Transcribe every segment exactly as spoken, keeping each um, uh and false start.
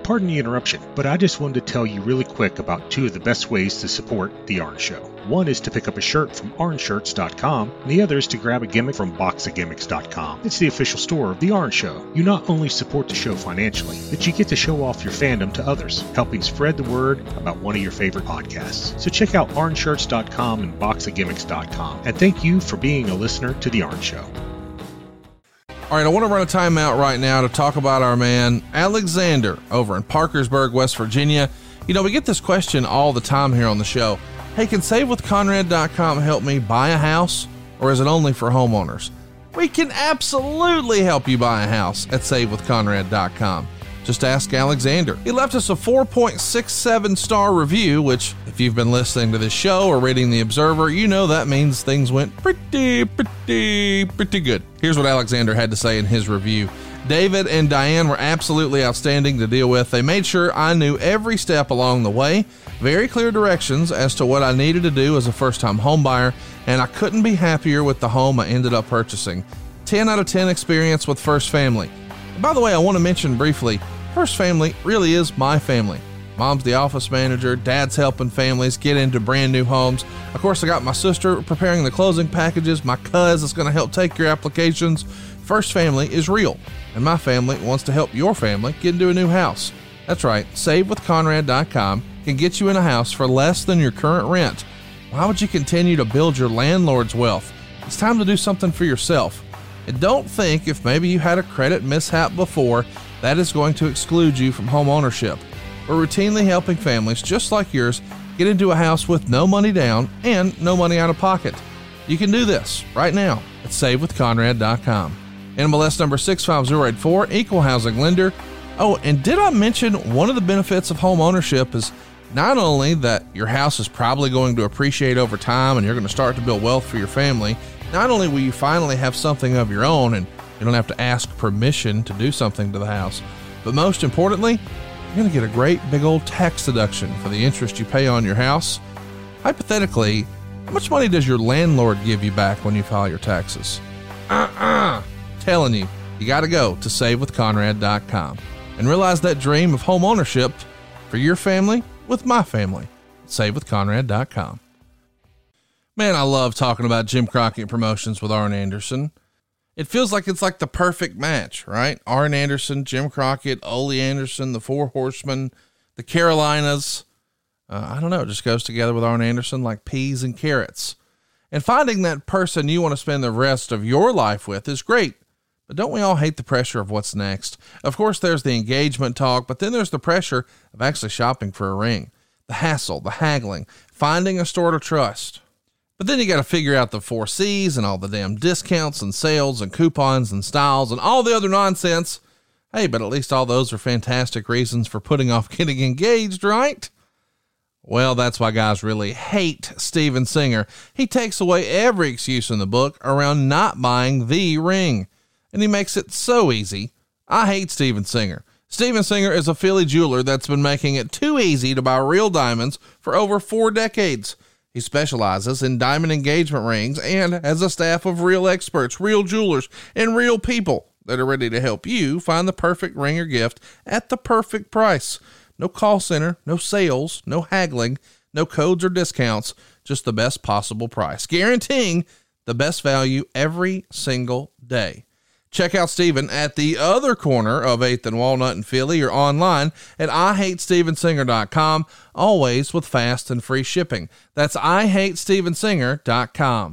Pardon the interruption, but I just wanted to tell you really quick about two of the best ways to support The Arn Show. One is to pick up a shirt from arn shirts dot com, and the other is to grab a gimmick from box of gimmicks dot com. It's the official store of The Arn Show. You not only support the show financially, but you get to show off your fandom to others, helping spread the word about one of your favorite podcasts. So check out arn shirts dot com and box of gimmicks dot com, and thank you for being a listener to The Arn Show. All right, I want to run a timeout right now to talk about our man, Alexander, over in Parkersburg, West Virginia. You know, we get this question all the time here on the show. Hey, can save with conrad dot com help me buy a house, or is it only for homeowners? We can absolutely help you buy a house at save with conrad dot com. Just ask Alexander. He left us a four point six seven star review, which, if you've been listening to this show or reading The Observer, you know that means things went pretty, pretty, pretty good. Here's what Alexander had to say in his review. David and Diane were absolutely outstanding to deal with. They made sure I knew every step along the way, very clear directions as to what I needed to do as a first-time home buyer, and I couldn't be happier with the home I ended up purchasing. ten out of ten experience with First Family. And by the way, I want to mention briefly, First Family really is my family. Mom's the office manager, Dad's helping families get into brand new homes. Of course, I got my sister preparing the closing packages, my cuz is going to help take your applications. First Family is real, and my family wants to help your family get into a new house. That's right, save with conrad dot com can get you in a house for less than your current rent. Why would you continue to build your landlord's wealth? It's time to do something for yourself. And don't think if maybe you had a credit mishap before, that is going to exclude you from home ownership. We're routinely helping families just like yours get into a house with no money down and no money out of pocket. You can do this right now at save with conrad dot com. N M L S number six five zero eight four, equal housing lender. Oh, and did I mention one of the benefits of home ownership is not only that your house is probably going to appreciate over time and you're going to start to build wealth for your family, not only will you finally have something of your own and you don't have to ask permission to do something to the house, but most importantly, you're going to get a great big old tax deduction for the interest you pay on your house. Hypothetically, how much money does your landlord give you back when you file your taxes? Uh-uh. Telling you, you got to go to save with conrad dot com and realize that dream of home ownership for your family with my family. save with conrad dot com. Man, I love talking about Jim Crockett Promotions with Arn Anderson. It feels like it's like the perfect match, right? Arn Anderson, Jim Crockett, Ole Anderson, the Four Horsemen, the Carolinas. Uh, I don't know, it just goes together with Arn Anderson like peas and carrots. And finding that person you want to spend the rest of your life with is great. But don't we all hate the pressure of what's next? Of course, there's the engagement talk, but then there's the pressure of actually shopping for a ring. The hassle, the haggling, finding a store to trust. But then you got to figure out the four C's and all the damn discounts and sales and coupons and styles and all the other nonsense. Hey, but at least all those are fantastic reasons for putting off getting engaged, right? Well, that's why guys really hate Steven Singer. He takes away every excuse in the book around not buying the ring. And he makes it so easy. I hate Steven Singer. Steven Singer is a Philly jeweler that's been making it too easy to buy real diamonds for over four decades. He specializes in diamond engagement rings and has a staff of real experts, real jewelers, and real people that are ready to help you find the perfect ring or gift at the perfect price. No call center, no sales, no haggling, no codes or discounts, just the best possible price, guaranteeing the best value every single day. Check out Steven at the other corner of eighth and Walnut in Philly or online at I hate steven singer dot com, always with fast and free shipping. That's I hate steven singer dot com.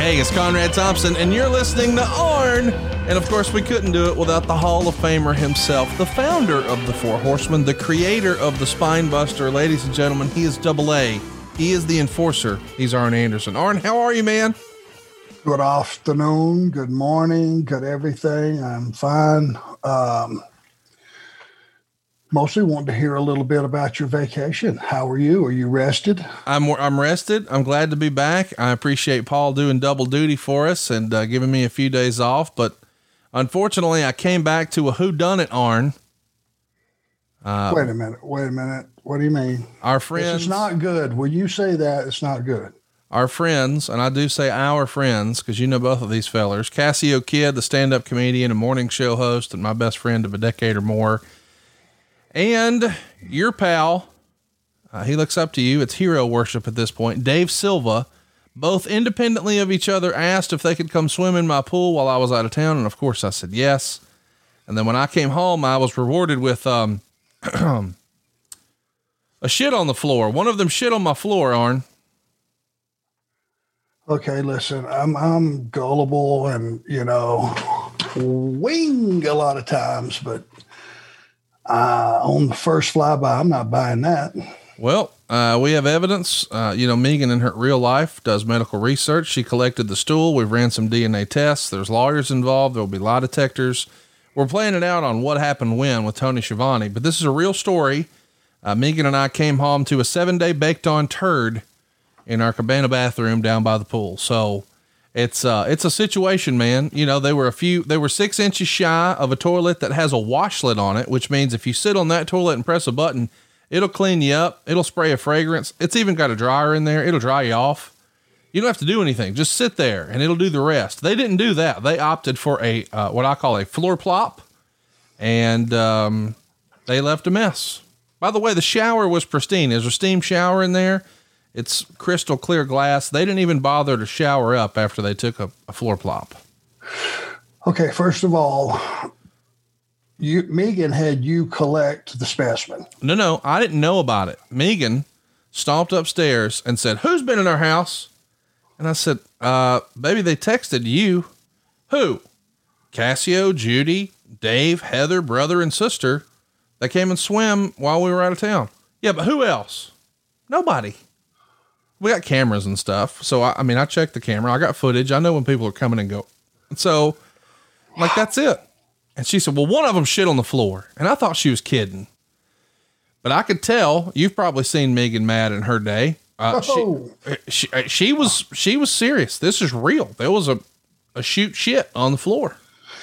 hey, it's Conrad Thompson, and you're listening to Arn. And of course, we couldn't do it without the Hall of Famer himself, the founder of the Four Horsemen, the creator of the Spine Buster. Ladies and gentlemen, he is double A. He is the enforcer. He's Arn Anderson. Arn, how are you, man? Good afternoon, good morning, good everything. I'm fine. Um, mostly wanted to hear a little bit about your vacation. How are you? Are you rested? I'm I'm rested. I'm glad to be back. I appreciate Paul doing double duty for us and uh, giving me a few days off. But unfortunately, I came back to a whodunit, Arn. Uh, wait a minute. Wait a minute. What do you mean? Our friends. It's not good. When you say that, it's not good. Our friends, and I do say our friends because you know both of these fellers, Cassio Kid, the stand-up comedian and morning show host and my best friend of a decade or more, and your pal, uh, he looks up to you. It's hero worship at this point. Dave Silva, both independently of each other, asked if they could come swim in my pool while I was out of town. And of course I said yes. And then when I came home, I was rewarded with, um, a shit on the floor. One of them shit on my floor, Arn. Okay, listen, I'm I'm gullible and, you know, wing a lot of times, but uh, on the first flyby, I'm not buying that. Well, uh, we have evidence. Uh, you know, Megan in her real life does medical research. She collected the stool. We've ran some D N A tests. There's lawyers involved. There'll be lie detectors. We're playing it out on what happened when with Tony Schiavone, but this is a real story. Uh, Megan and I came home to a seven day baked on turd in our cabana bathroom down by the pool. So it's, uh, it's a situation, man. You know, they were a few, they were six inches shy of a toilet that has a washlet on it, which means if you sit on that toilet and press a button, it'll clean you up. It'll spray a fragrance. It's even got a dryer in there. It'll dry you off. You don't have to do anything. Just sit there and it'll do the rest. They didn't do that. They opted for a, uh, what I call a floor plop, and, um, they left a mess. By the way, the shower was pristine. There's a steam shower in there. It's crystal clear glass. They didn't even bother to shower up after they took a, a floor plop. Okay. First of all, you, Megan had you collect the specimen. No, no, I didn't know about it. Megan stomped upstairs and said, "Who's been in our house?" And I said, uh, baby, they texted you. Who? Cassio, Judy, Dave, Heather, brother and sister. They came and swam while we were out of town. Yeah, but who else? Nobody. We got cameras and stuff. So, I, I mean, I checked the camera. I got footage. I know when people are coming and go. And so, like, that's it. And she said, well, one of them shit on the floor. And I thought she was kidding. But I could tell, you've probably seen Megan mad in her day. Uh, oh. she, she, she was, she was serious. This is real. There was a, a shoot shit on the floor.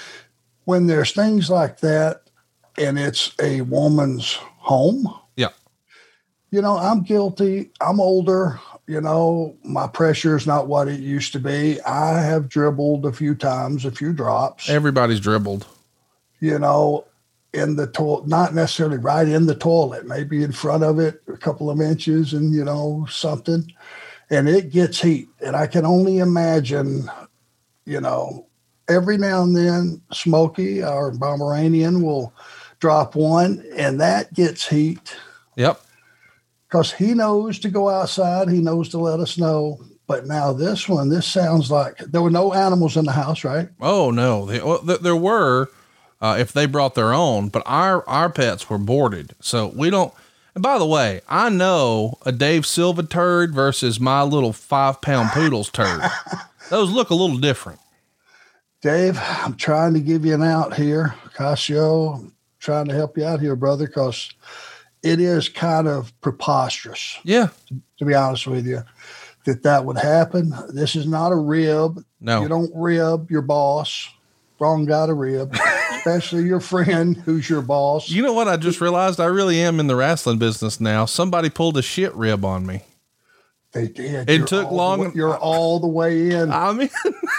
When there's things like that and it's a woman's home. Yeah. You know, I'm guilty. I'm older. You know, my pressure is not what it used to be. I have dribbled a few times, a few drops. Everybody's dribbled. You know, in the toilet, not necessarily right in the toilet, maybe in front of it, a couple of inches and, you know, something. And it gets heat. And I can only imagine, you know, every now and then Smokey, our Pomeranian, will drop one and that gets heat. Yep. Because he knows to go outside. He knows to let us know. But now this one, this sounds like there were no animals in the house, right? Oh, no. They, well, th- there were, uh, if they brought their own, but our, our pets were boarded. So we don't, and by the way, I know a Dave Silva turd versus my little five pound poodle's turd. Those look a little different. Dave, I'm trying to give you an out here. Cassio, I'm trying to help you out here, brother, because it is kind of preposterous. Yeah. To, to be honest with you, that that would happen. This is not a rib. No. You don't rib your boss. Wrong guy to rib, especially your friend who's your boss. You know what? I just realized I really am in the wrestling business now. Somebody pulled a shit rib on me. They did. It You're took long. Way, you're all the way in. I mean,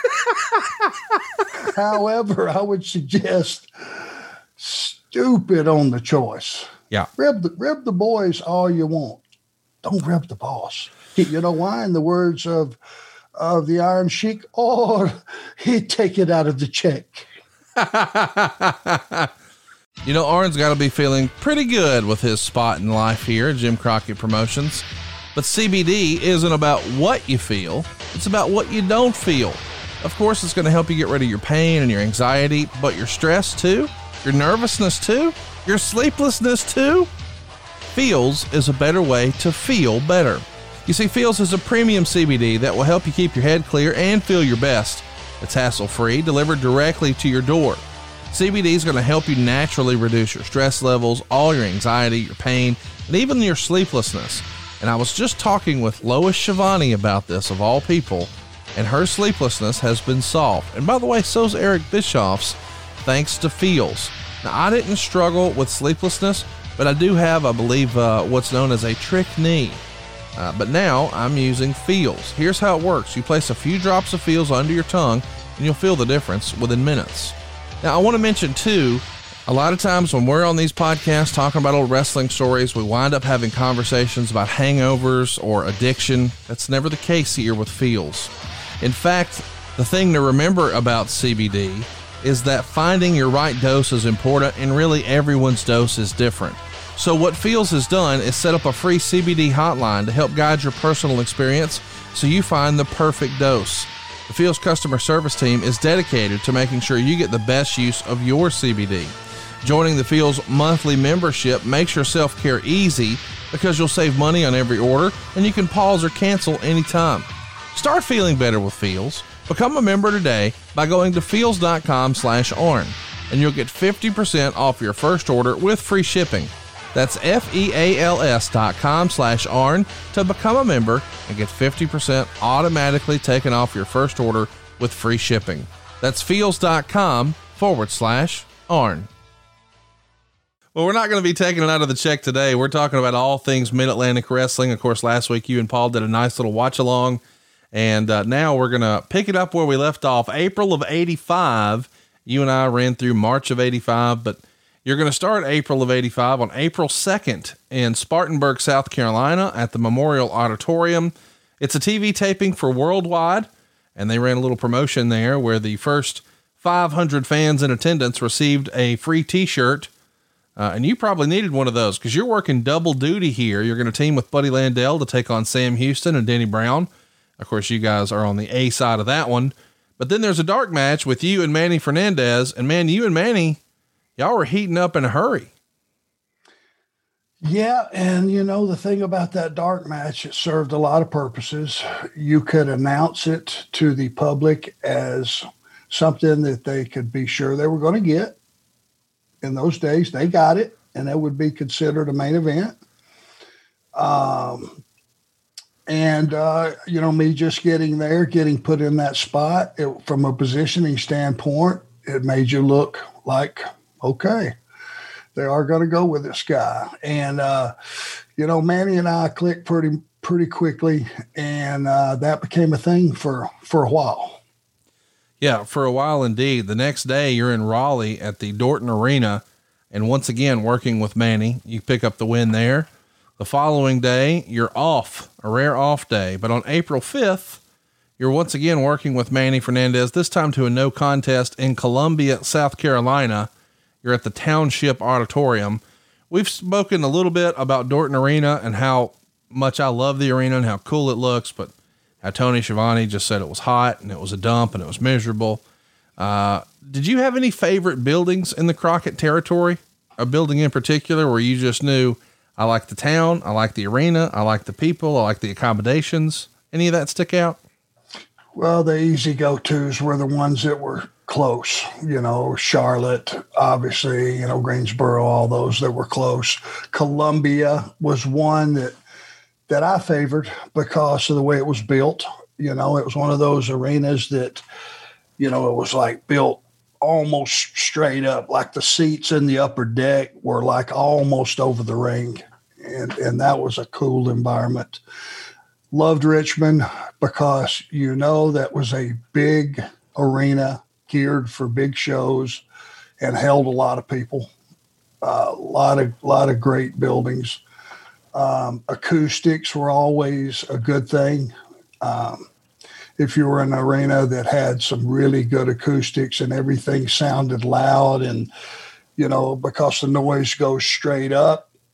however, I would suggest stupid on the choice. Yeah. Rib the, rib the boys all you want. Don't rib the boss. You know why? In the words of, of the Iron Sheik, or he'd take it out of the check. You know, Arn's got to be feeling pretty good with his spot in life here at Jim Crockett Promotions. But C B D isn't about what you feel, it's about what you don't feel. Of course, it's going to help you get rid of your pain and your anxiety, but your stress too, your nervousness too, your sleeplessness too. Feels is a better way to feel better. You see, Feels is a premium C B D that will help you keep your head clear and feel your best. It's hassle-free, delivered directly to your door. C B D is going to help you naturally reduce your stress levels, all your anxiety, your pain, and even your sleeplessness. And I was just talking with Lois Shivani about this, of all people, and her sleeplessness has been solved. And by the way, so's Eric Bischoff's, thanks to Feels. Now, I didn't struggle with sleeplessness, but I do have, I believe, uh, what's known as a trick knee. Uh, but now I'm using Feels. Here's how it works. You place a few drops of Feels under your tongue, and you'll feel the difference within minutes. Now, I want to mention, too, a lot of times when we're on these podcasts talking about old wrestling stories, we wind up having conversations about hangovers or addiction. That's never the case here with Feels. In fact, the thing to remember about C B D is that finding your right dose is important, and really everyone's dose is different. So what Feels has done is set up a free C B D hotline to help guide your personal experience so you find the perfect dose. The Feels customer service team is dedicated to making sure you get the best use of your C B D. Joining the Feels monthly membership makes your self-care easy because you'll save money on every order and you can pause or cancel anytime. Start feeling better with Feels. Become a member today by going to feels.com slash Arn, and you'll get fifty percent off your first order with free shipping. That's F-E-A-L-S dot com slash Arn to become a member and get fifty percent automatically taken off your first order with free shipping. That's feels.com forward slash Arn. Well, we're not going to be taking it out of the check today. We're talking about all things Mid-Atlantic Wrestling. Of course, last week you and Paul did a nice little watch along. And uh, now we're going to pick it up where we left off. April of eighty-five. You and I ran through March of eighty-five, but you're going to start April of eighty-five on April second in Spartanburg, South Carolina at the Memorial Auditorium. It's a T V taping for Worldwide, and they ran a little promotion there where the first five hundred fans in attendance received a free t-shirt. Uh, and you probably needed one of those because you're working double duty here. You're going to team with Buddy Landell to take on Sam Houston and Denny Brown. Of course, you guys are on the A side of that one. But then there's a dark match with you and Manny Fernandez. And man, you and Manny, y'all were heating up in a hurry. Yeah. And you know, the thing about that dark match, it served a lot of purposes. You could announce it to the public as something that they could be sure they were going to get. In those days, they got it, and it would be considered a main event. Um, And, uh, you know, me just getting there, getting put in that spot, it, from a positioning standpoint, it made you look like, okay, they are going to go with this guy. And, uh, you know, Manny and I clicked pretty, pretty quickly, and uh, that became a thing for, for a while. Yeah, for a while indeed. The next day you're in Raleigh at the Dorton Arena, and once again, working with Manny, you pick up the win there. The following day, you're off, a rare off day. But on April fifth, you're once again working with Manny Fernandez, this time to a no contest in Columbia, South Carolina. You're at the Township Auditorium. We've spoken a little bit about Dorton Arena and how much I love the arena and how cool it looks, but how Tony Schiavone just said it was hot and it was a dump and it was miserable. Uh, did you have any favorite buildings in the Crockett territory? A building in particular where you just knew, I like the town, I like the arena, I like the people, I like the accommodations. Any of that stick out? Well, the easy go-tos were the ones that were close, you know, Charlotte, obviously, you know, Greensboro, all those that were close. Columbia was one that, that I favored because of the way it was built. You know, it was one of those arenas that, you know, it was like built almost straight up, like the seats in the upper deck were like almost over the ring. And, and that was a cool environment. Loved Richmond because, you know, that was a big arena geared for big shows and held a lot of people. A uh, lot of, lot of great buildings. Um, acoustics were always a good thing. Um, if you were in an arena that had some really good acoustics and everything sounded loud and, you know, because the noise goes straight up,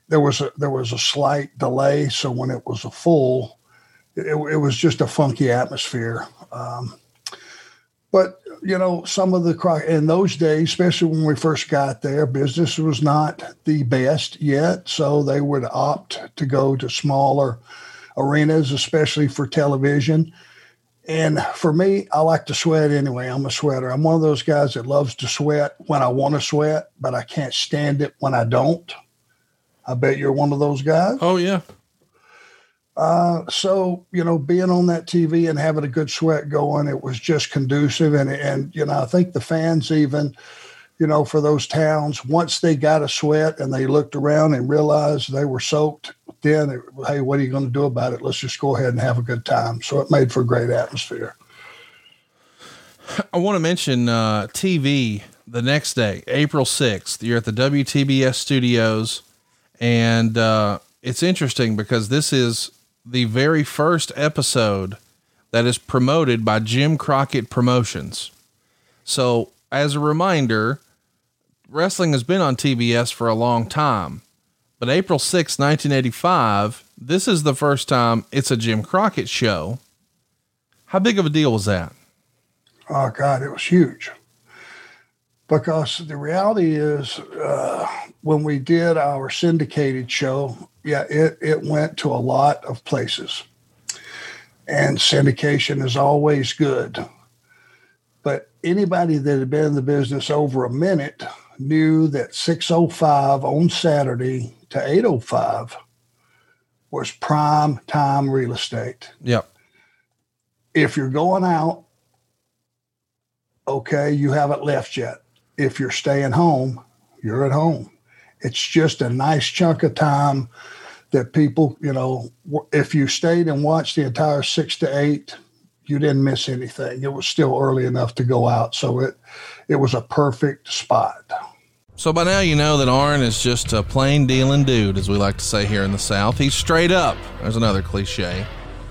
there was a, there was a slight delay. So when it was a full, it, it was just a funky atmosphere. Um, but you know, some of the, in those days, especially when we first got there, business was not the best yet. So they would opt to go to smaller arenas, especially for television. And for me, I like to sweat anyway. I'm a sweater. I'm one of those guys that loves to sweat when I want to sweat, but I can't stand it when I don't. I bet you're one of those guys. Oh, yeah. Uh, so, you know, being on that T V and having a good sweat going, it was just conducive. And, and, you know, I think the fans even, you know, for those towns, once they got a sweat and they looked around and realized they were soaked, then, it, hey, what are you going to do about it? Let's just go ahead and have a good time. So it made for a great atmosphere. I want to mention uh, T V the next day, April sixth. You're at the W T B S studios. And uh, it's interesting because this is the very first episode that is promoted by Jim Crockett Promotions. So as a reminder, wrestling has been on T B S for a long time, but April sixth, nineteen eighty-five, this is the first time it's a Jim Crockett show. How big of a deal was that? Oh God, it was huge. Because the reality is, uh, when we did our syndicated show, yeah, it, it went to a lot of places. And syndication is always good. But anybody that had been in the business over a minute knew that six oh five on Saturday to eight oh five was prime time real estate. Yep. If you're going out, okay, you haven't left yet. If you're staying home, you're at home. It's just a nice chunk of time that people, you know, if you stayed and watched the entire six to eight, you didn't miss anything. It was still early enough to go out. So it, it was a perfect spot. So by now, you know that Arn is just a plain dealing dude, as we like to say here in the South. He's straight up. There's another cliche.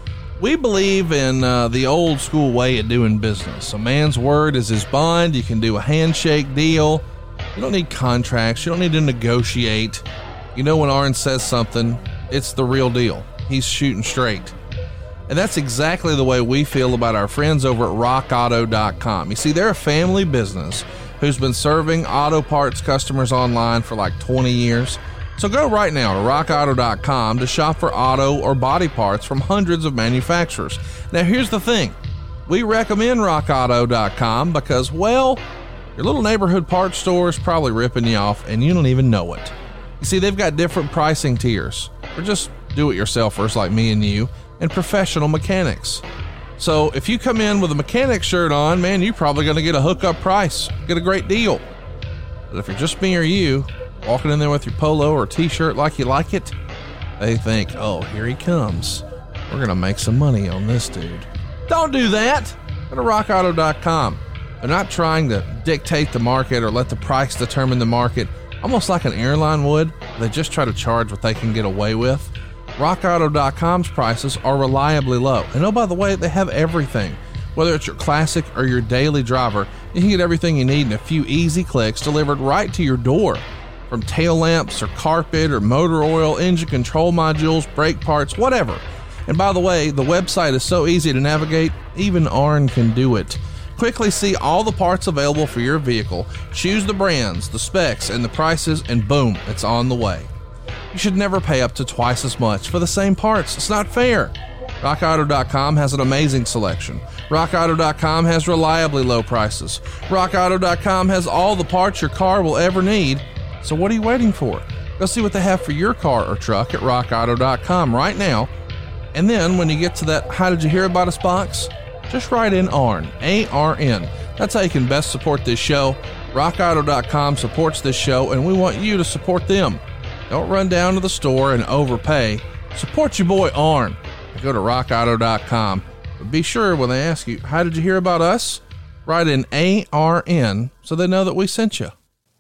We believe in uh, the old school way of doing business. A man's word is his bond. You can do a handshake deal. You don't need contracts. You don't need to negotiate. You know, when Arn says something, it's the real deal. He's shooting straight. And that's exactly the way we feel about our friends over at rock auto dot com. You see, they're a family business who's been serving auto parts customers online for like twenty years. So go right now to rock auto dot com to shop for auto or body parts from hundreds of manufacturers. Now, here's the thing. We recommend rock auto dot com because, well, your little neighborhood parts store is probably ripping you off and you don't even know it. You see, they've got different pricing tiers for just do-it-yourselfers like me and you and professional mechanics. So if you come in with a mechanic shirt on, man, you're probably going to get a hookup price, get a great deal. But if you're just me or you, walking in there with your polo or t-shirt like you like it, they think, oh, here he comes. We're going to make some money on this dude. Don't do that. Go to rock auto dot com. They're not trying to dictate the market or let the price determine the market, almost like an airline would. They just try to charge what they can get away with. rock auto dot com's prices are reliably low. And oh, by the way, they have everything. Whether it's your classic or your daily driver, you can get everything you need in a few easy clicks delivered right to your door. From tail lamps or carpet or motor oil, engine control modules, brake parts, whatever. And by the way, the website is so easy to navigate, even Arn can do it. Quickly see all the parts available for your vehicle, choose the brands, the specs, and the prices, and boom, it's on the way. You should never pay up to twice as much for the same parts. It's not fair. rock auto dot com has an amazing selection. rock auto dot com has reliably low prices. rock auto dot com has all the parts your car will ever need. So what are you waiting for? Go see what they have for your car or truck at rock auto dot com right now. And then when you get to that how did you hear about us box, just write in Arn, A R N. That's how you can best support this show. rock auto dot com supports this show, and we want you to support them. Don't run down to the store and overpay. Support your boy Arn. Go to rock auto dot com. But be sure when they ask you, how did you hear about us? Write in A R N so they know that we sent you.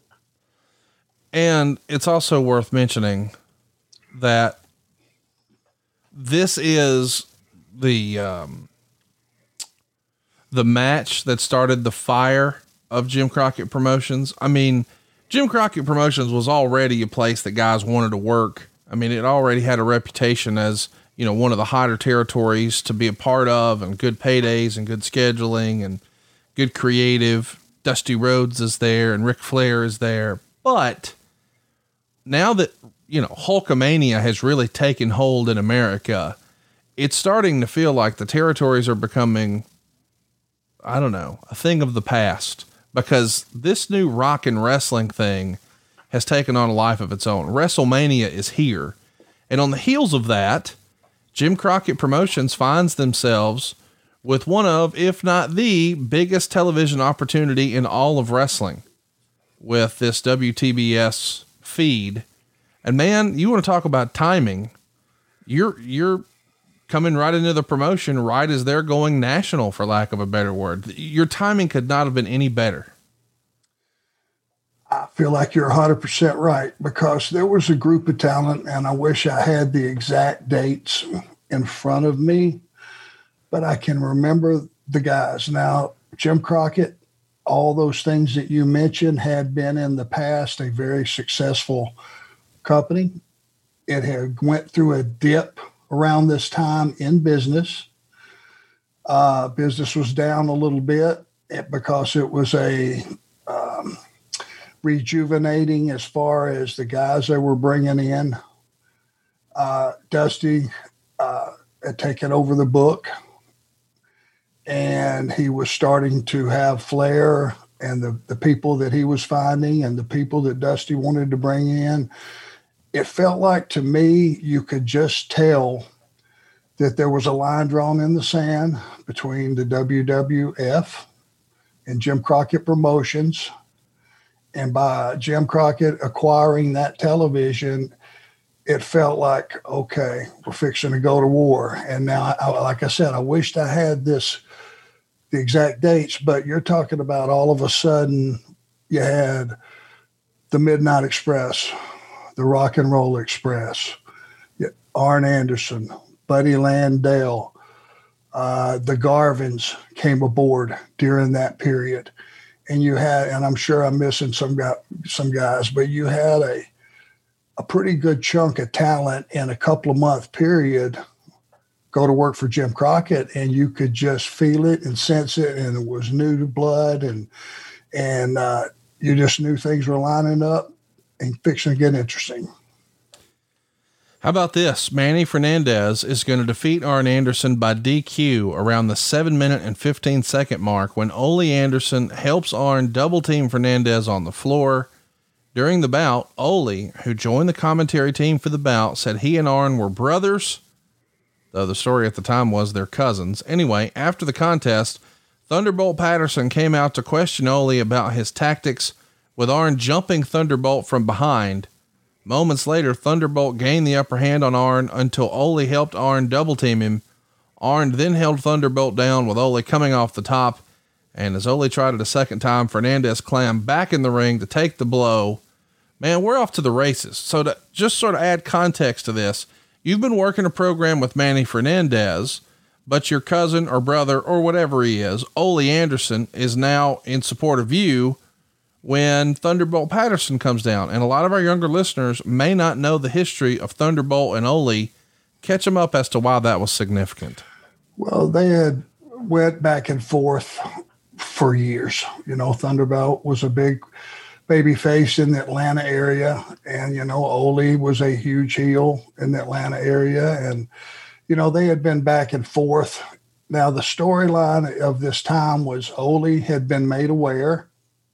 And it's also worth mentioning that this is the, um, the match that started the fire of Jim Crockett Promotions. I mean, Jim Crockett Promotions was already a place that guys wanted to work. I mean, it already had a reputation as, you know, one of the hotter territories to be a part of, and good paydays and good scheduling and good creative. Dusty Rhodes is there and Ric Flair is there. But now that, you know, Hulkamania has really taken hold in America, it's starting to feel like the territories are becoming, I don't know, a thing of the past, because this new rock and wrestling thing has taken on a life of its own. WrestleMania is here. And on the heels of that, Jim Crockett Promotions finds themselves with one of, if not the biggest television opportunity in all of wrestling with this W T B S feed. And man, you want to talk about timing. You're, you're coming right into the promotion right as they're going national, for lack of a better word. Your timing could not have been any better. I feel like you're one hundred percent right, because there was a group of talent, and I wish I had the exact dates in front of me, but I can remember the guys. Now, Jim Crockett, all those things that you mentioned had been in the past a very successful company. It had went through a dip around this time in business. Uh, business was down a little bit because it was a um, rejuvenating as far as the guys they were bringing in. Uh, Dusty uh, had taken over the book, and he was starting to have Flair and the, the people that he was finding and the people that Dusty wanted to bring in. It felt like, to me, you could just tell that there was a line drawn in the sand between the W W F and Jim Crockett Promotions. And by Jim Crockett acquiring that television, it felt like, okay, we're fixing to go to war. And now, I, like I said, I wished I had this, the exact dates, but you're talking about all of a sudden you had the Midnight Express, the Rock and Roll Express, Arn Anderson, Buddy Landell, uh, the Garvins came aboard during that period. And you had, and I'm sure I'm missing some guy, some guys, but you had a a pretty good chunk of talent in a couple of month period go to work for Jim Crockett, and you could just feel it and sense it, and it was new blood, and and uh, you just knew things were lining up and fixing to get interesting. How about this? Manny Fernandez is going to defeat Arn Anderson by D Q around the seven minute and fifteen second mark, when Ole Anderson helps Arn double team Fernandez on the floor. During the bout, Ole, who joined the commentary team for the bout, said he and Arn were brothers, though the story at the time was they're cousins. Anyway, after the contest, Thunderbolt Patterson came out to question Ole about his tactics, with Arn jumping Thunderbolt from behind. Moments later, Thunderbolt gained the upper hand on Arn until Ole helped Arn double team him. Arn then held Thunderbolt down with Ole coming off the top, and as Ole tried it a second time, Fernandez climbed back in the ring to take the blow. Man, we're off to the races. So to just sort of add context to this, you've been working a program with Manny Fernandez, but your cousin or brother or whatever he is, Ole Anderson, is now in support of you when Thunderbolt Patterson comes down. And a lot of our younger listeners may not know the history of Thunderbolt and Ole. Catch them up as to why that was significant. Well, they had went back and forth for years. You know, Thunderbolt was a big baby face in the Atlanta area, and, you know, Ole was a huge heel in the Atlanta area. And, you know, they had been back and forth. Now, the storyline of this time was Ole had been made aware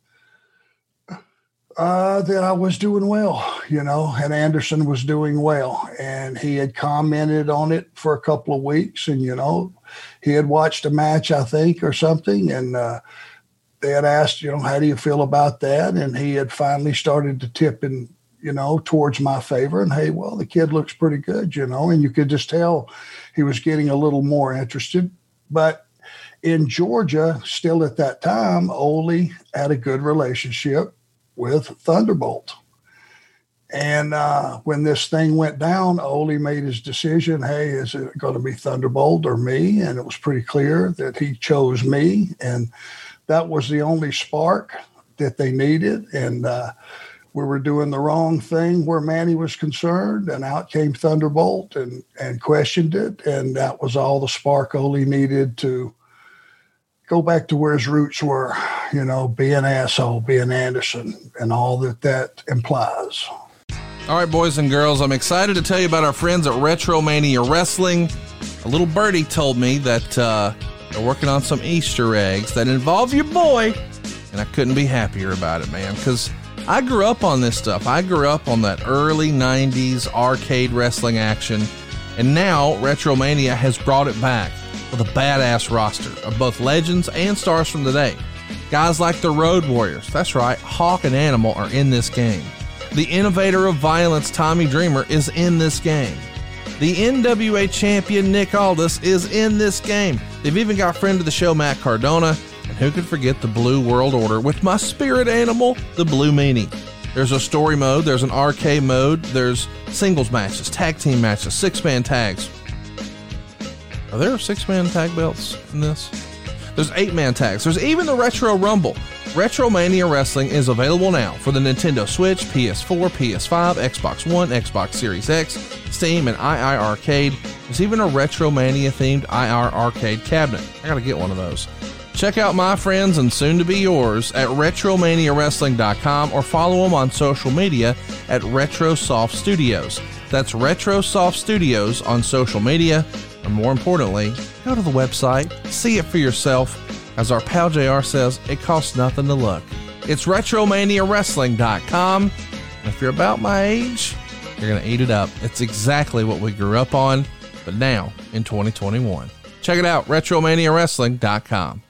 Uh, that I was doing well, you know, and Anderson was doing well. And he had commented on it for a couple of weeks. And, you know, he had watched a match, I think, or something. And uh, they had asked, you know, how do you feel about that? And he had finally started to tip in, you know, towards my favor. And, hey, well, the kid looks pretty good, you know, and you could just tell he was getting a little more interested. But in Georgia, still at that time, Ole had a good relationship with Thunderbolt. And uh, when this thing went down, Ole made his decision, hey, is it going to be Thunderbolt or me? And it was pretty clear that he chose me. And that was the only spark that they needed. And, uh, we were doing the wrong thing where Manny was concerned, and out came Thunderbolt and, and questioned it. And that was all the spark Ole needed to go back to where his roots were, you know, be an asshole, be an Anderson, and all that that implies. All right, boys and girls, I'm excited to tell you about our friends at Retromania Wrestling. A little birdie told me that uh, they're working on some Easter eggs that involve your boy, and I couldn't be happier about it, man, because I grew up on this stuff. I grew up on that early nineties arcade wrestling action, and now Retromania has brought it back with a badass roster of both legends and stars from today. Guys like the Road Warriors, that's right, Hawk and Animal are in this game. The innovator of violence, Tommy Dreamer, is in this game. The N W A champion, Nick Aldis, is in this game. They've even got friend of the show, Matt Cardona. And who could forget the Blue World Order with my spirit animal, the Blue Meanie. There's a story mode, there's an arcade mode, there's singles matches, tag team matches, six-man tags. Are there six-man tag belts in this? There's eight-man tags. There's even the Retro Rumble. Retromania Wrestling is available now for the Nintendo Switch, P S four, P S five, Xbox One, Xbox Series X, Steam, and I I Arcade. There's even a Retromania-themed I R Arcade cabinet. I gotta get one of those. Check out my friends and soon to be yours at retromania wrestling dot com or follow them on social media at RetroSoft Studios. That's RetroSoft Studios on social media. And more importantly, go to the website, see it for yourself. As our pal J R says, it costs nothing to look. It's retromania wrestling dot com. And if you're about my age, you're going to eat it up. It's exactly what we grew up on, but now in twenty twenty-one. Check it out, retromania wrestling dot com.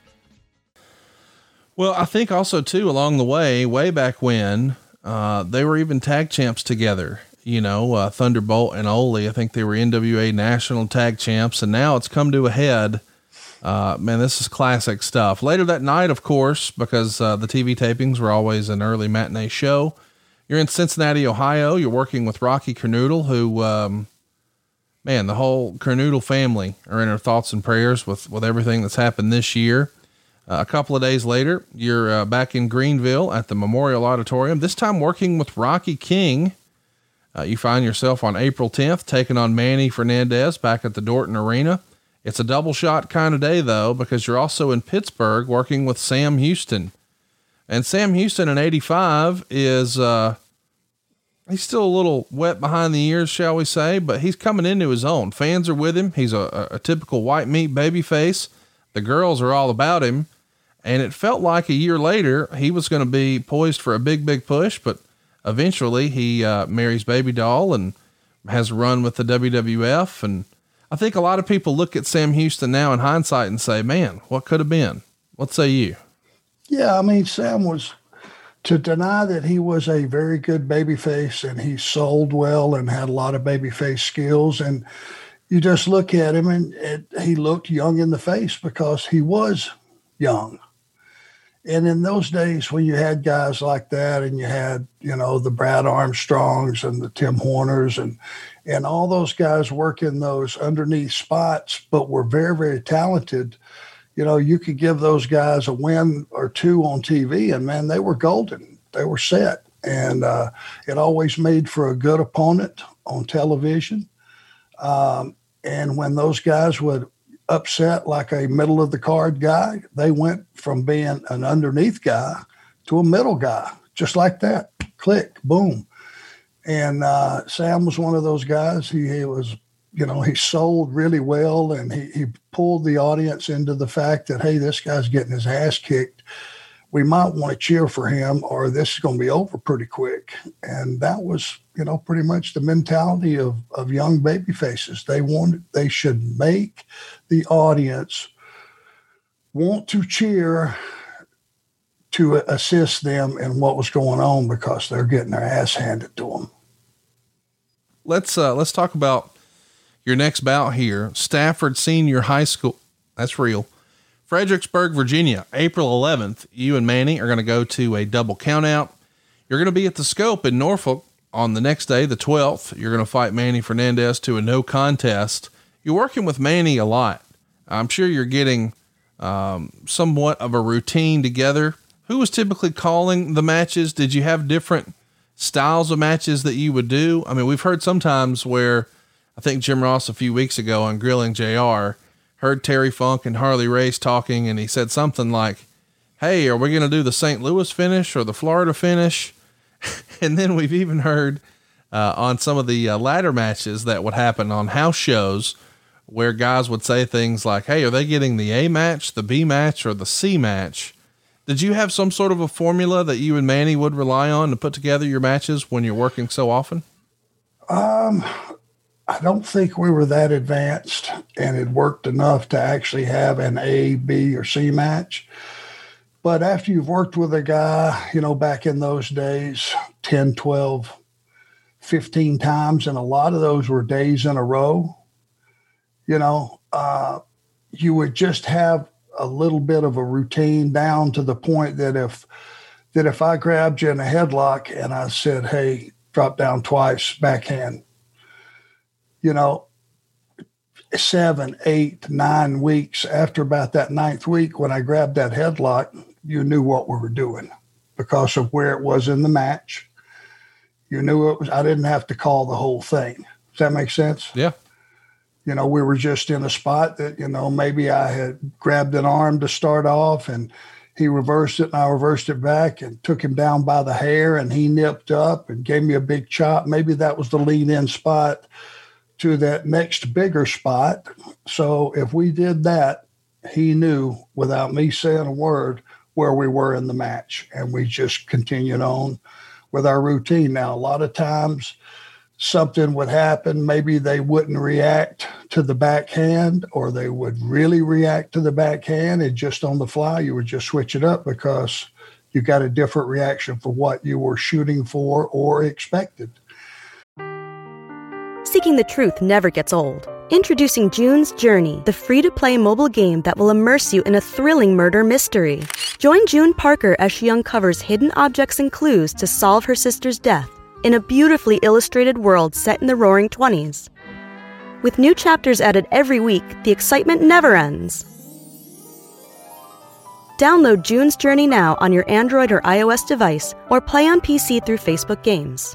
Well, I think also, too, along the way, way back when, uh, they were even tag champs together. You know, uh, Thunderbolt and Ole, I think they were N W A national tag champs, and now it's come to a head. Uh, man, this is classic stuff. Later that night, of course, because uh, the T V tapings were always an early matinee show. You're in Cincinnati, Ohio. You're working with Rocky Kernoodle, who, um, man, the whole Kernoodle family are in our thoughts and prayers with, with everything that's happened this year. Uh, a couple of days later, you're uh, back in Greenville at the Memorial Auditorium, this time working with Rocky King. Uh, you find yourself on April tenth taking on Manny Fernandez back at the Dorton Arena. It's a double shot kind of day, though, because you're also in Pittsburgh working with Sam Houston. And Sam Houston in eighty-five is, uh, he's still a little wet behind the ears, shall we say, but he's coming into his own. Fans are with him. He's a, a typical white meat baby face. The girls are all about him. And it felt like a year later, he was going to be poised for a big, big push, but eventually he uh, marries Baby Doll and has a run with the W W F. And I think a lot of people look at Sam Houston now in hindsight and say, man, what could have been? What say you? Yeah, I mean, Sam was, to deny that he was a very good babyface and he sold well and had a lot of babyface skills. And you just look at him and it, he looked young in the face because he was young. And in those days when you had guys like that and you had, you know, the Brad Armstrongs and the Tim Horners and, and all those guys working those underneath spots, but were very, very talented, you know, you could give those guys a win or two on T V and man, they were golden. They were set. And uh, it always made for a good opponent on television. Um, and when those guys would upset like a middle of the card guy, they went from being an underneath guy to a middle guy, just like that. Click, boom. And uh, Sam was one of those guys. He, he was, you know, he sold really well and he, he pulled the audience into the fact that, hey, this guy's getting his ass kicked. We might want to cheer for him or this is going to be over pretty quick. And that was, you know, pretty much the mentality of, of young baby faces. They wanted, they should make the audience want to cheer to assist them in what was going on because they're getting their ass handed to them. Let's, uh, let's talk about your next bout here. Stafford Senior High School. That's real. Fredericksburg, Virginia, April eleventh. You and Manny are going to go to a double count out. You're going to be at the Scope in Norfolk on the next day, the twelfth. You're going to fight Manny Fernandez to a no contest. You're working with Manny a lot. I'm sure you're getting um, somewhat of a routine together. Who was typically calling the matches? Did you have different styles of matches that you would do? I mean, we've heard sometimes where I think Jim Ross a few weeks ago on Grilling J R heard Terry Funk and Harley Race talking, and he said something like, "Hey, are we going to do the Saint Louis finish or the Florida finish?" And then we've even heard uh, on some of the uh, ladder matches that would happen on house shows where guys would say things like, "Hey, are they getting the A match, the B match, or the C match?" Did you have some sort of a formula that you and Manny would rely on to put together your matches when you're working so often? Um, I don't think we were that advanced, and it worked enough to actually have an A, B, or C match. But after you've worked with a guy, you know, back in those days, ten, twelve, fifteen times, and a lot of those were days in a row, you know, uh, you would just have a little bit of a routine down to the point that if, that if I grabbed you in a headlock and I said, "Hey, drop down twice, backhand," you know, seven, eight, nine weeks after about that ninth week, when I grabbed that headlock, you knew what we were doing because of where it was in the match. You knew it was, I didn't have to call the whole thing. Does that make sense? Yeah. You know, we were just in a spot that, you know, maybe I had grabbed an arm to start off and he reversed it and I reversed it back and took him down by the hair and he nipped up and gave me a big chop. Maybe that was the lead in spot to that next bigger spot. So if we did that, he knew without me saying a word where we were in the match, and we just continued on with our routine. Now, a lot of times something would happen. Maybe they wouldn't react to the backhand, or they would really react to the backhand, and just on the fly, you would just switch it up because you got a different reaction for what you were shooting for or expected. Seeking the truth never gets old. Introducing June's Journey, the free-to-play mobile game that will immerse you in a thrilling murder mystery. Join June Parker as she uncovers hidden objects and clues to solve her sister's death in a beautifully illustrated world set in the roaring twenties. With new chapters added every week, the excitement never ends. Download June's Journey now on your Android or iOS device, or play on P C through Facebook Games.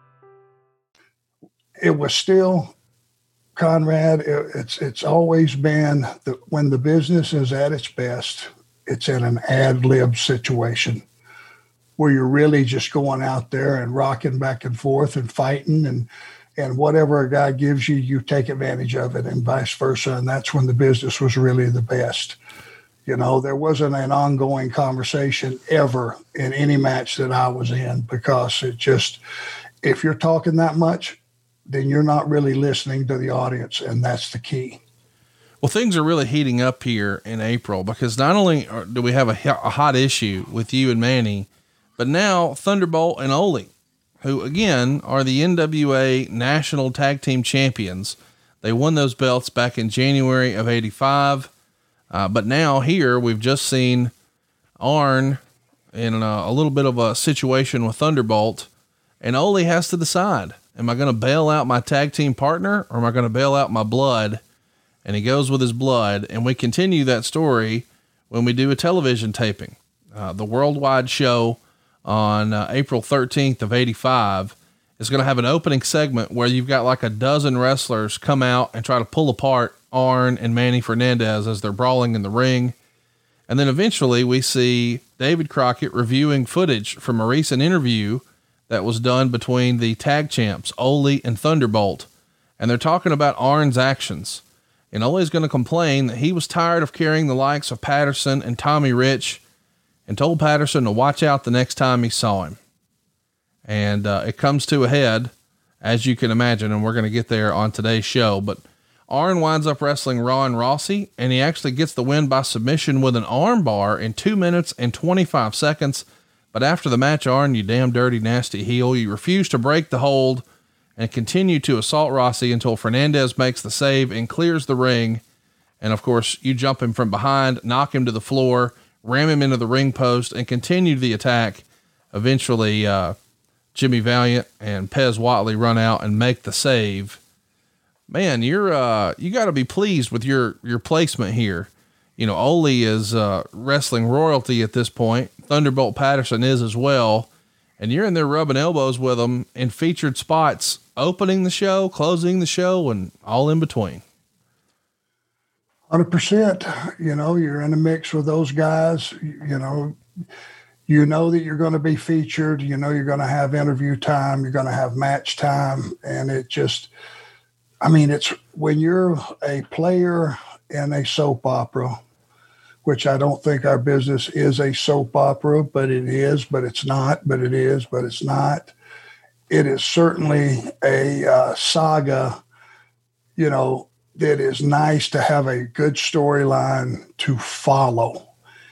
It was still, Conrad, it, it's it's always been that when the business is at its best, it's in an ad-lib situation where you're really just going out there and rocking back and forth and fighting, and and whatever a guy gives you, you take advantage of it, and vice versa. And that's when the business was really the best. You know, there wasn't an ongoing conversation ever in any match that I was in, because it just, if you're talking that much, then you're not really listening to the audience. And that's the key. Well, things are really heating up here in April, because not only are, do we have a, a hot issue with you and Manny, but now Thunderbolt and Ole, who again are the N W A National Tag Team Champions. They won those belts back in January of eighty-five. Uh, but now here we've just seen Arn in a, a little bit of a situation with Thunderbolt, and Ole has to decide, am I going to bail out my tag team partner, or am I going to bail out my blood? And he goes with his blood. And we continue that story when we do a television taping. Uh, the worldwide show on uh, April thirteenth of eighty-five is going to have an opening segment where you've got like a dozen wrestlers come out and try to pull apart Arn and Manny Fernandez as they're brawling in the ring. And then eventually we see David Crockett reviewing footage from a recent interview that was done between the tag champs, Ole and Thunderbolt. And they're talking about Arn's actions. And Ole's going to complain that he was tired of carrying the likes of Patterson and Tommy Rich, and told Patterson to watch out the next time he saw him. And uh, it comes to a head, as you can imagine, and we're going to get there on today's show. But Arn winds up wrestling Ron Rossi, and he actually gets the win by submission with an arm bar in two minutes and twenty-five seconds. But after the match, Arn, you damn dirty, nasty heel, you refuse to break the hold and continue to assault Rossi until Fernandez makes the save and clears the ring. And of course, you jump him from behind, knock him to the floor, ram him into the ring post, and continue the attack. Eventually, uh, Jimmy Valiant and Pez Whatley run out and make the save. Man, you're, uh, you got to be pleased with your, your placement here. You know, Ole is, uh, wrestling royalty at this point. Thunderbolt Patterson is as well. and you're in there rubbing elbows with them in featured spots, opening the show, closing the show, and all in between. one hundred percent. You know, you're in a mix with those guys. You know, you know that you're going to be featured. You know, you're going to have interview time. You're going to have match time. And it just, I mean, it's when you're a player in a soap opera, which I don't think our business is a soap opera, but it is, but it's not, but it is, but it's not. It is certainly a uh, saga, you know, that is nice to have a good storyline to follow.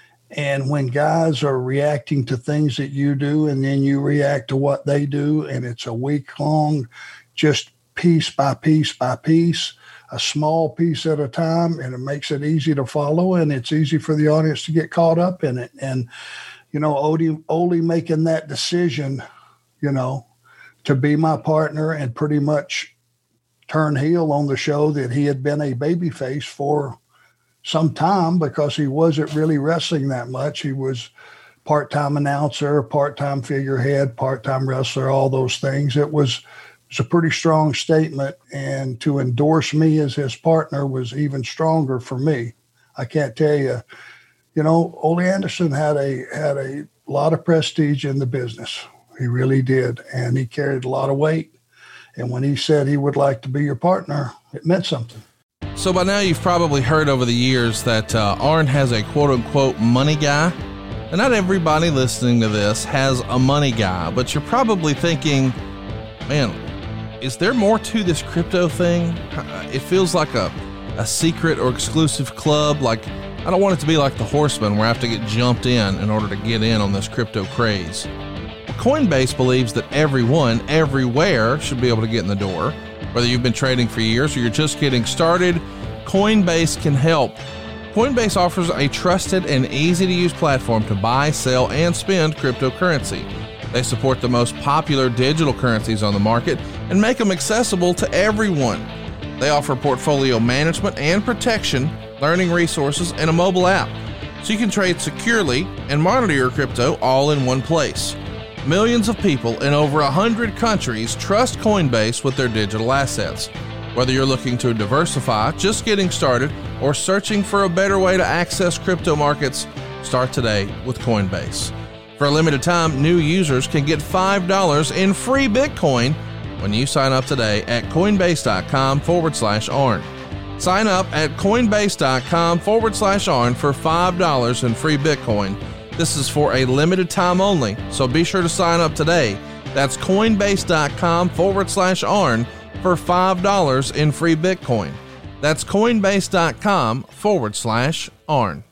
And when guys are reacting to things that you do, and then you react to what they do, and it's a week long, just piece by piece by piece, a small piece at a time, and it makes it easy to follow, and it's easy for the audience to get caught up in it. And, you know, Odie, Ole making that decision, you know, to be my partner and pretty much turn heel on the show that he had been a babyface for some time because he wasn't really wrestling that much. He was part-time announcer, part-time figurehead, part-time wrestler, all those things. It was, it was a pretty strong statement, and to endorse me as his partner was even stronger for me. I can't tell you, you know, Ole Anderson had a had a lot of prestige in the business. He really did, and he carried a lot of weight. And when he said he would like to be your partner, it meant something. So by now you've probably heard over the years that uh, Arn has a quote-unquote money guy. And not everybody listening to this has a money guy, but you're probably thinking, man, is there more to this crypto thing? It feels like a, a secret or exclusive club. Like, I don't want it to be like the Horsemen where I have to get jumped in in order to get in on this crypto craze. Coinbase believes that everyone, everywhere, should be able to get in the door. Whether you've been trading for years or you're just getting started, Coinbase can help. Coinbase offers a trusted and easy-to-use platform to buy, sell, and spend cryptocurrency. They support the most popular digital currencies on the market and make them accessible to everyone. They offer portfolio management and protection, learning resources, and a mobile app, so you can trade securely and monitor your crypto all in one place. Millions of people in over one hundred countries trust Coinbase with their digital assets. Whether you're looking to diversify, just getting started, or searching for a better way to access crypto markets, start today with Coinbase. For a limited time, new users can get five dollars in free Bitcoin when you sign up today at coinbase.com forward slash Arn. Sign up at coinbase.com forward slash Arn for five dollars in free Bitcoin. This is for a limited time only, so be sure to sign up today. That's coinbase.com forward slash Arn for five dollars in free Bitcoin. That's coinbase.com forward slash Arn.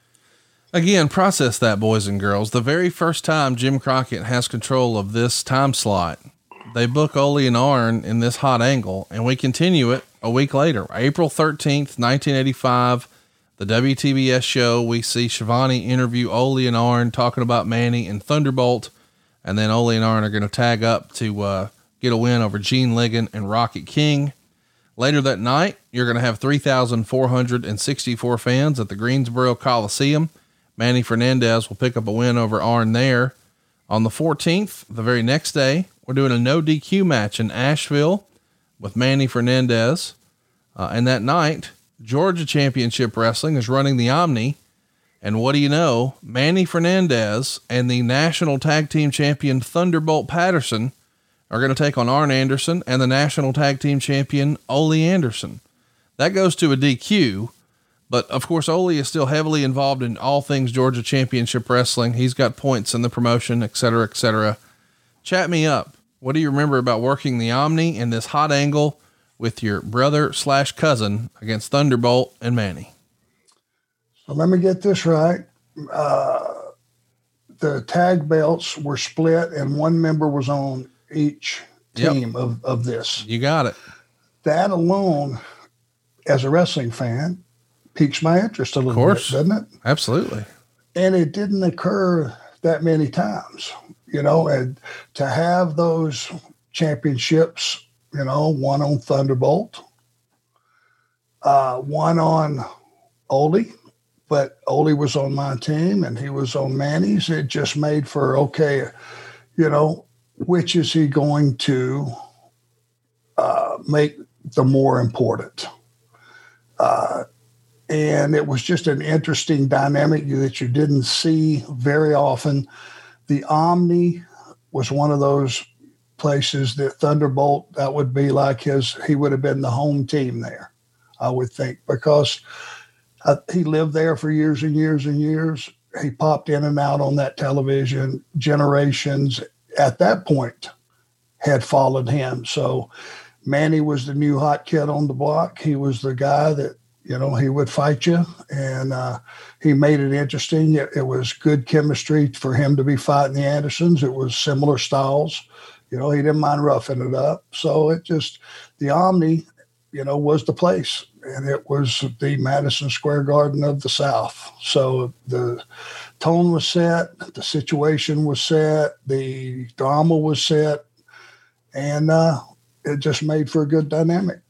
Again, process that, boys and girls. The very first time Jim Crockett has control of this time slot, they book Ole and Arn in this hot angle, and we continue it a week later, April thirteenth, nineteen eighty-five. The W T B S show, we see Shivani interview Ole and Arn talking about Manny and Thunderbolt, and then Ole and Arn are going to tag up to uh, get a win over Gene Ligon and Rocket King. Later that night, you're going to have three thousand four hundred sixty-four fans at the Greensboro Coliseum. Manny Fernandez will pick up a win over Arn there. On the fourteenth, the very next day, we're doing a no D Q match in Asheville with Manny Fernandez. Uh, and that night, Georgia Championship Wrestling is running the Omni, and what do you know, Manny Fernandez and the national tag team champion Thunderbolt Patterson are going to take on Arn Anderson and the national tag team champion Ole Anderson. That goes to a D Q, but of course Ole is still heavily involved in all things Georgia Championship Wrestling. He's got points in the promotion, et cetera, et cetera. Chat me up. What do you remember about working the Omni in this hot angle with your brother slash cousin against Thunderbolt and Manny? So let me get this right. Uh, the tag belts were split and one member was on each team yep. of, of this. You got it. That alone, as a wrestling fan, piques my interest a little of course. bit, doesn't it? Absolutely. And it didn't occur that many times, you know, and to have those championships, you know, one on Thunderbolt, uh, one on Ole, but Ole was on my team and he was on Manny's. It just made for, okay, you know, which is he going to uh, make the more important? Uh, and it was just an interesting dynamic that you didn't see very often. The Omni was one of those places that Thunderbolt, that would be like his, he would have been the home team there, I would think, because uh, he lived there for years and years and years. He popped in and out on that television. Generations at that point had followed him. So Manny was the new hot kid on the block. He was the guy that, you know, he would fight you, and uh, he made it interesting. It, it was good chemistry for him to be fighting the Andersons. It was similar styles. You know, he didn't mind roughing it up. So it just, the Omni, you know, was the place. And it was the Madison Square Garden of the South. So the tone was set, the situation was set, the drama was set, and uh, it just made for a good dynamic.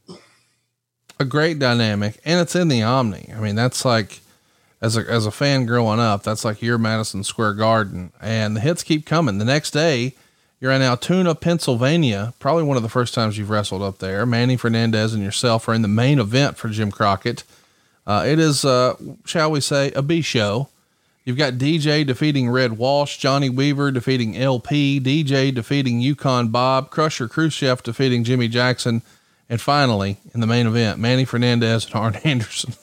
A great dynamic, and it's in the Omni. I mean, that's like, as a, as a fan growing up, that's like your Madison Square Garden, and the hits keep coming. The next day, you're in Altoona, Pennsylvania, probably one of the first times you've wrestled up there. Manny Fernandez and yourself are in the main event for Jim Crockett. Uh, it is, uh, shall we say, a B show. You've got D J defeating Red Walsh, Johnny Weaver defeating L P, D J defeating Yukon Bob, Crusher Khrushchev defeating Jimmy Jackson, and finally, in the main event, Manny Fernandez and Arn Anderson.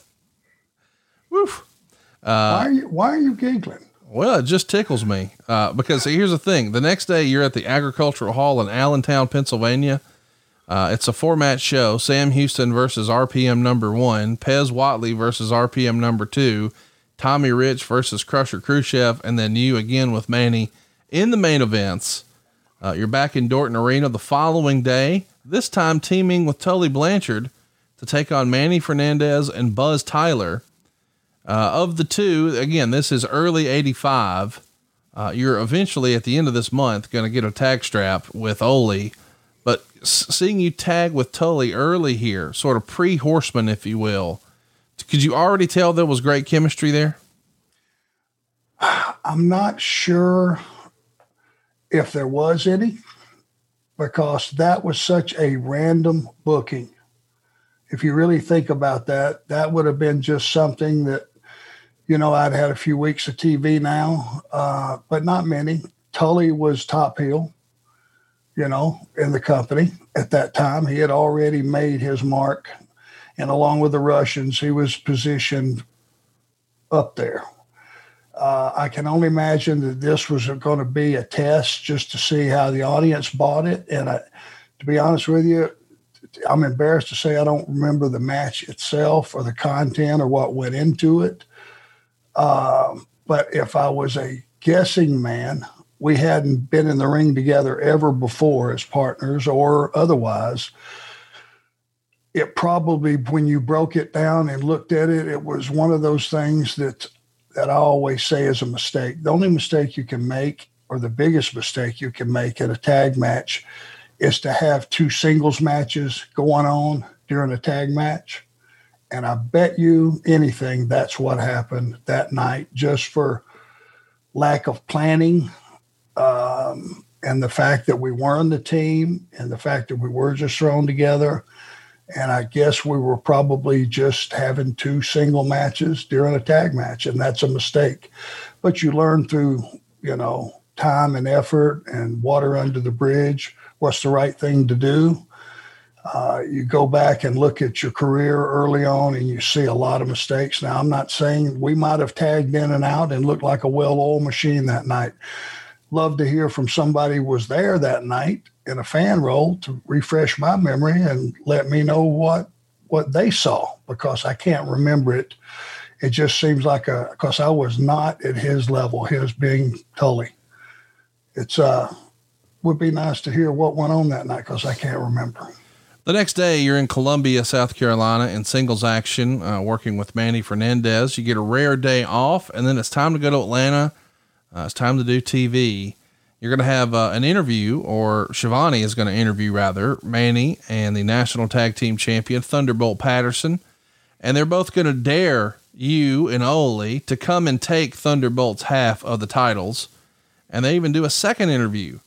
Woof. Uh, why are you, why are you giggling? Well, it just tickles me, uh, because here's the thing. The next day you're at the Agricultural Hall in Allentown, Pennsylvania. Uh, it's a four match show. Sam Houston versus R P M number one, Pez Watley versus R P M number two, Tommy Rich versus Crusher Khrushchev, and then you again with Manny in the main events. Uh, you're back in Dorton Arena the following day, this time teaming with Tully Blanchard to take on Manny Fernandez and Buzz Tyler. Uh, of the two, again, this is early eighty-five. Uh, you're eventually at the end of this month going to get a tag strap with Ole, but s- seeing you tag with Tully early here, sort of pre-Horseman, if you will, could you already tell there was great chemistry there? I'm not sure if there was any, because that was such a random booking. If you really think about that, that would have been just something that, you know, I'd had a few weeks of T V now, uh, but not many. Tully was top heel, you know, in the company at that time. He had already made his mark, and along with the Russians, he was positioned up there. Uh, I can only imagine that this was going to be a test just to see how the audience bought it. And I, to be honest with you, I'm embarrassed to say I don't remember the match itself or the content or what went into it. Um, but if I was a guessing man, we hadn't been in the ring together ever before as partners or otherwise. It probably, when you broke it down and looked at it, it was one of those things that, that I always say is a mistake. The only mistake you can make, or the biggest mistake you can make in a tag match, is to have two singles matches going on during a tag match. And I bet you anything that's what happened that night, just for lack of planning, um, and the fact that we weren't the team, and the fact that we were just thrown together. And I guess we were probably just having two single matches during a tag match, and that's a mistake. But you learn through, you know, time and effort and water under the bridge what's the right thing to do. Uh, you go back and look at your career early on and you see a lot of mistakes. Now, I'm not saying we might have tagged in and out and looked like a well-oiled machine that night. Love to hear from somebody who was there that night in a fan role to refresh my memory and let me know what, what they saw, because I can't remember it. It just seems like a, because I was not at his level, his being Tully. It's, uh, would be nice to hear what went on that night, because I can't remember. The next day, you're in Columbia, South Carolina in singles action, uh, working with Manny Fernandez. You get a rare day off, and then it's time to go to Atlanta. Uh, it's time to do T V. You're going to have uh, an interview, or Shivani is going to interview rather, Manny and the national tag team champion Thunderbolt Patterson. And they're both going to dare you and Ole to come and take Thunderbolt's half of the titles. And they even do a second interview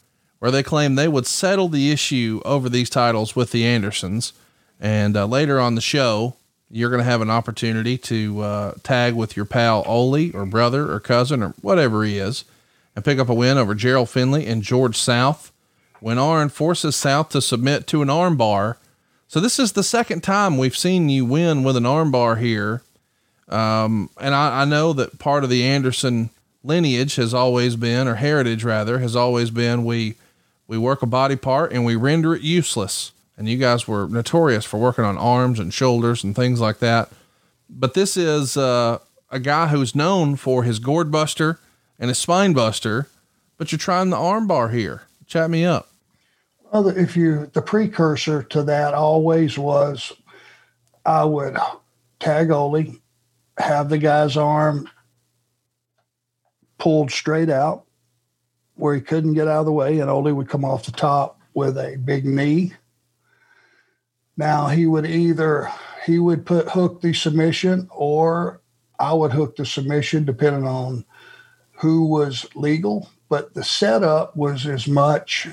where they claim they would settle the issue over these titles with the Andersons. And uh, later on the show, you're going to have an opportunity to uh, tag with your pal Ole or brother or cousin or whatever he is and pick up a win over Gerald Finley and George South when Arn forces South to submit to an arm bar. So this is the second time we've seen you win with an arm bar here. Um, and I, I know that part of the Anderson lineage has always been, or heritage rather, has always been, we, we work a body part and we render it useless. And you guys were notorious for working on arms and shoulders and things like that. But this is uh, a guy who's known for his gourd buster and his spine buster, but you're trying the arm bar here. Chat me up. Well, if you, the precursor to that always was, I would tag Ole, have the guy's arm pulled straight out where he couldn't get out of the way, and Ole would come off the top with a big knee. Now he would either, he would put hook the submission, or I would hook the submission depending on who was legal. But the setup was as much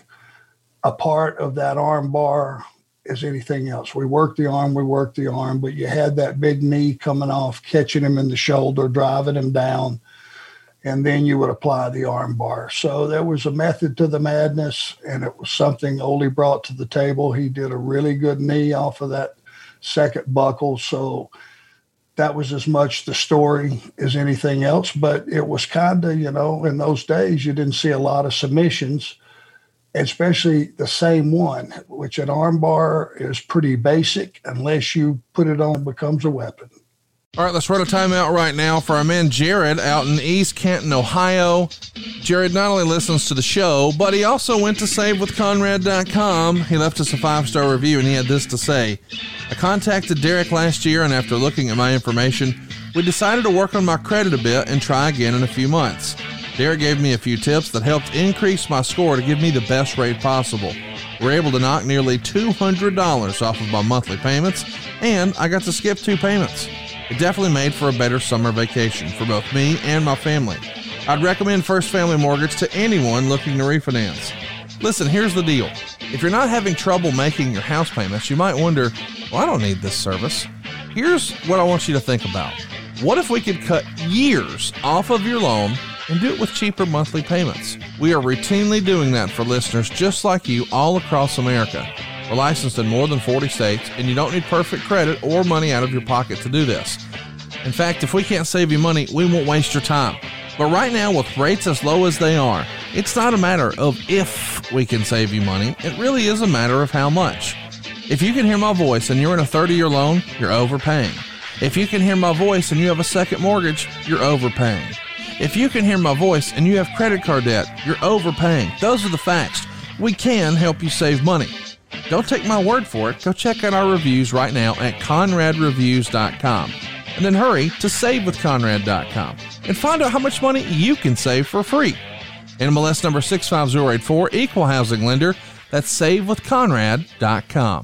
a part of that arm bar as anything else. We worked the arm, we worked the arm, but you had that big knee coming off, catching him in the shoulder, driving him down, and then you would apply the arm bar. So there was a method to the madness, and it was something Ole brought to the table. He did a really good knee off of that second buckle. So that was as much the story as anything else, but it was kind of, you know, in those days, you didn't see a lot of submissions, especially the same one, which an arm bar is pretty basic unless you put it on, it becomes a weapon. All right, let's run a timeout right now for our man Jared out in East Canton, Ohio. Jared not only listens to the show, but he also went to save with conrad dot com. He left us a five-star review, and he had this to say. I contacted Derek last year, and after looking at my information, we decided to work on my credit a bit and try again in a few months. Derek gave me a few tips that helped increase my score to give me the best rate possible. We're able to knock nearly two hundred dollars off of my monthly payments, and I got to skip two payments. It definitely made for a better summer vacation for both me and my family. I'd recommend First Family Mortgage to anyone looking to refinance. Listen, here's the deal. If you're not having trouble making your house payments, you might wonder, well, I don't need this service. Here's what I want you to think about. What if we could cut years off of your loan and do it with cheaper monthly payments? We are routinely doing that for listeners just like you all across America. We're licensed in more than forty states, and you don't need perfect credit or money out of your pocket to do this. In fact, if we can't save you money, we won't waste your time. But right now, with rates as low as they are, it's not a matter of if we can save you money. It really is a matter of how much. If you can hear my voice and you're in a thirty-year loan, you're overpaying. If you can hear my voice and you have a second mortgage, you're overpaying. If you can hear my voice and you have credit card debt, you're overpaying. Those are the facts. We can help you save money. Don't take my word for it. Go check out our reviews right now at conrad reviews dot com. And then hurry to save with conrad dot com and find out how much money you can save for free. N M L S number six five zero eight four, equal housing lender. That's save with conrad dot com.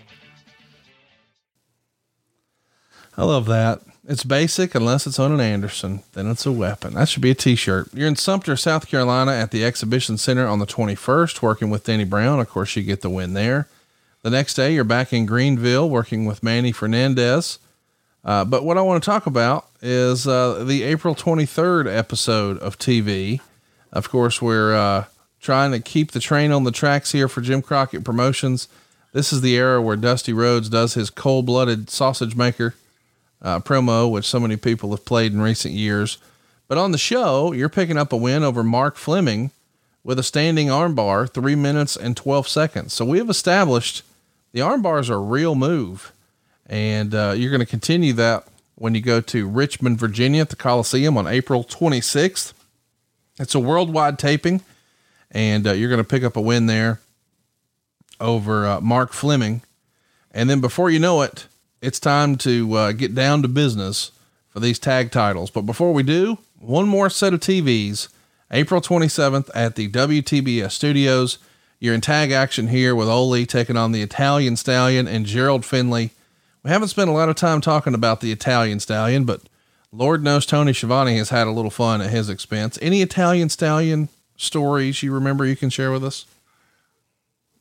I love that. It's basic unless it's on an Anderson, then it's a weapon. That should be a t-shirt. You're in Sumter, South Carolina at the Exhibition Center on the twenty-first, working with Danny Brown. Of course, you get the win there. The next day, you're back in Greenville working with Manny Fernandez. Uh, but what I want to talk about is uh, the April twenty-third episode of T V. Of course, we're uh, trying to keep the train on the tracks here for Jim Crockett Promotions. This is the era where Dusty Rhodes does his cold-blooded sausage maker Uh, promo, which so many people have played in recent years. But on the show, you're picking up a win over Mark Fleming with a standing armbar, three minutes and twelve seconds. So we have established the armbars are a real move, and uh, you're going to continue that when you go to Richmond, Virginia at the Coliseum on April twenty-sixth. It's a worldwide taping, and uh, you're going to pick up a win there over uh, Mark Fleming. And then before you know it, it's time to uh, get down to business for these tag titles. But before we do, one more set of T Vs, April twenty-seventh at the W T B S studios. You're in tag action here with Ole taking on the Italian Stallion and Gerald Finley. We haven't spent a lot of time talking about the Italian Stallion, but Lord knows Tony Schiavone has had a little fun at his expense. Any Italian Stallion stories you remember you can share with us?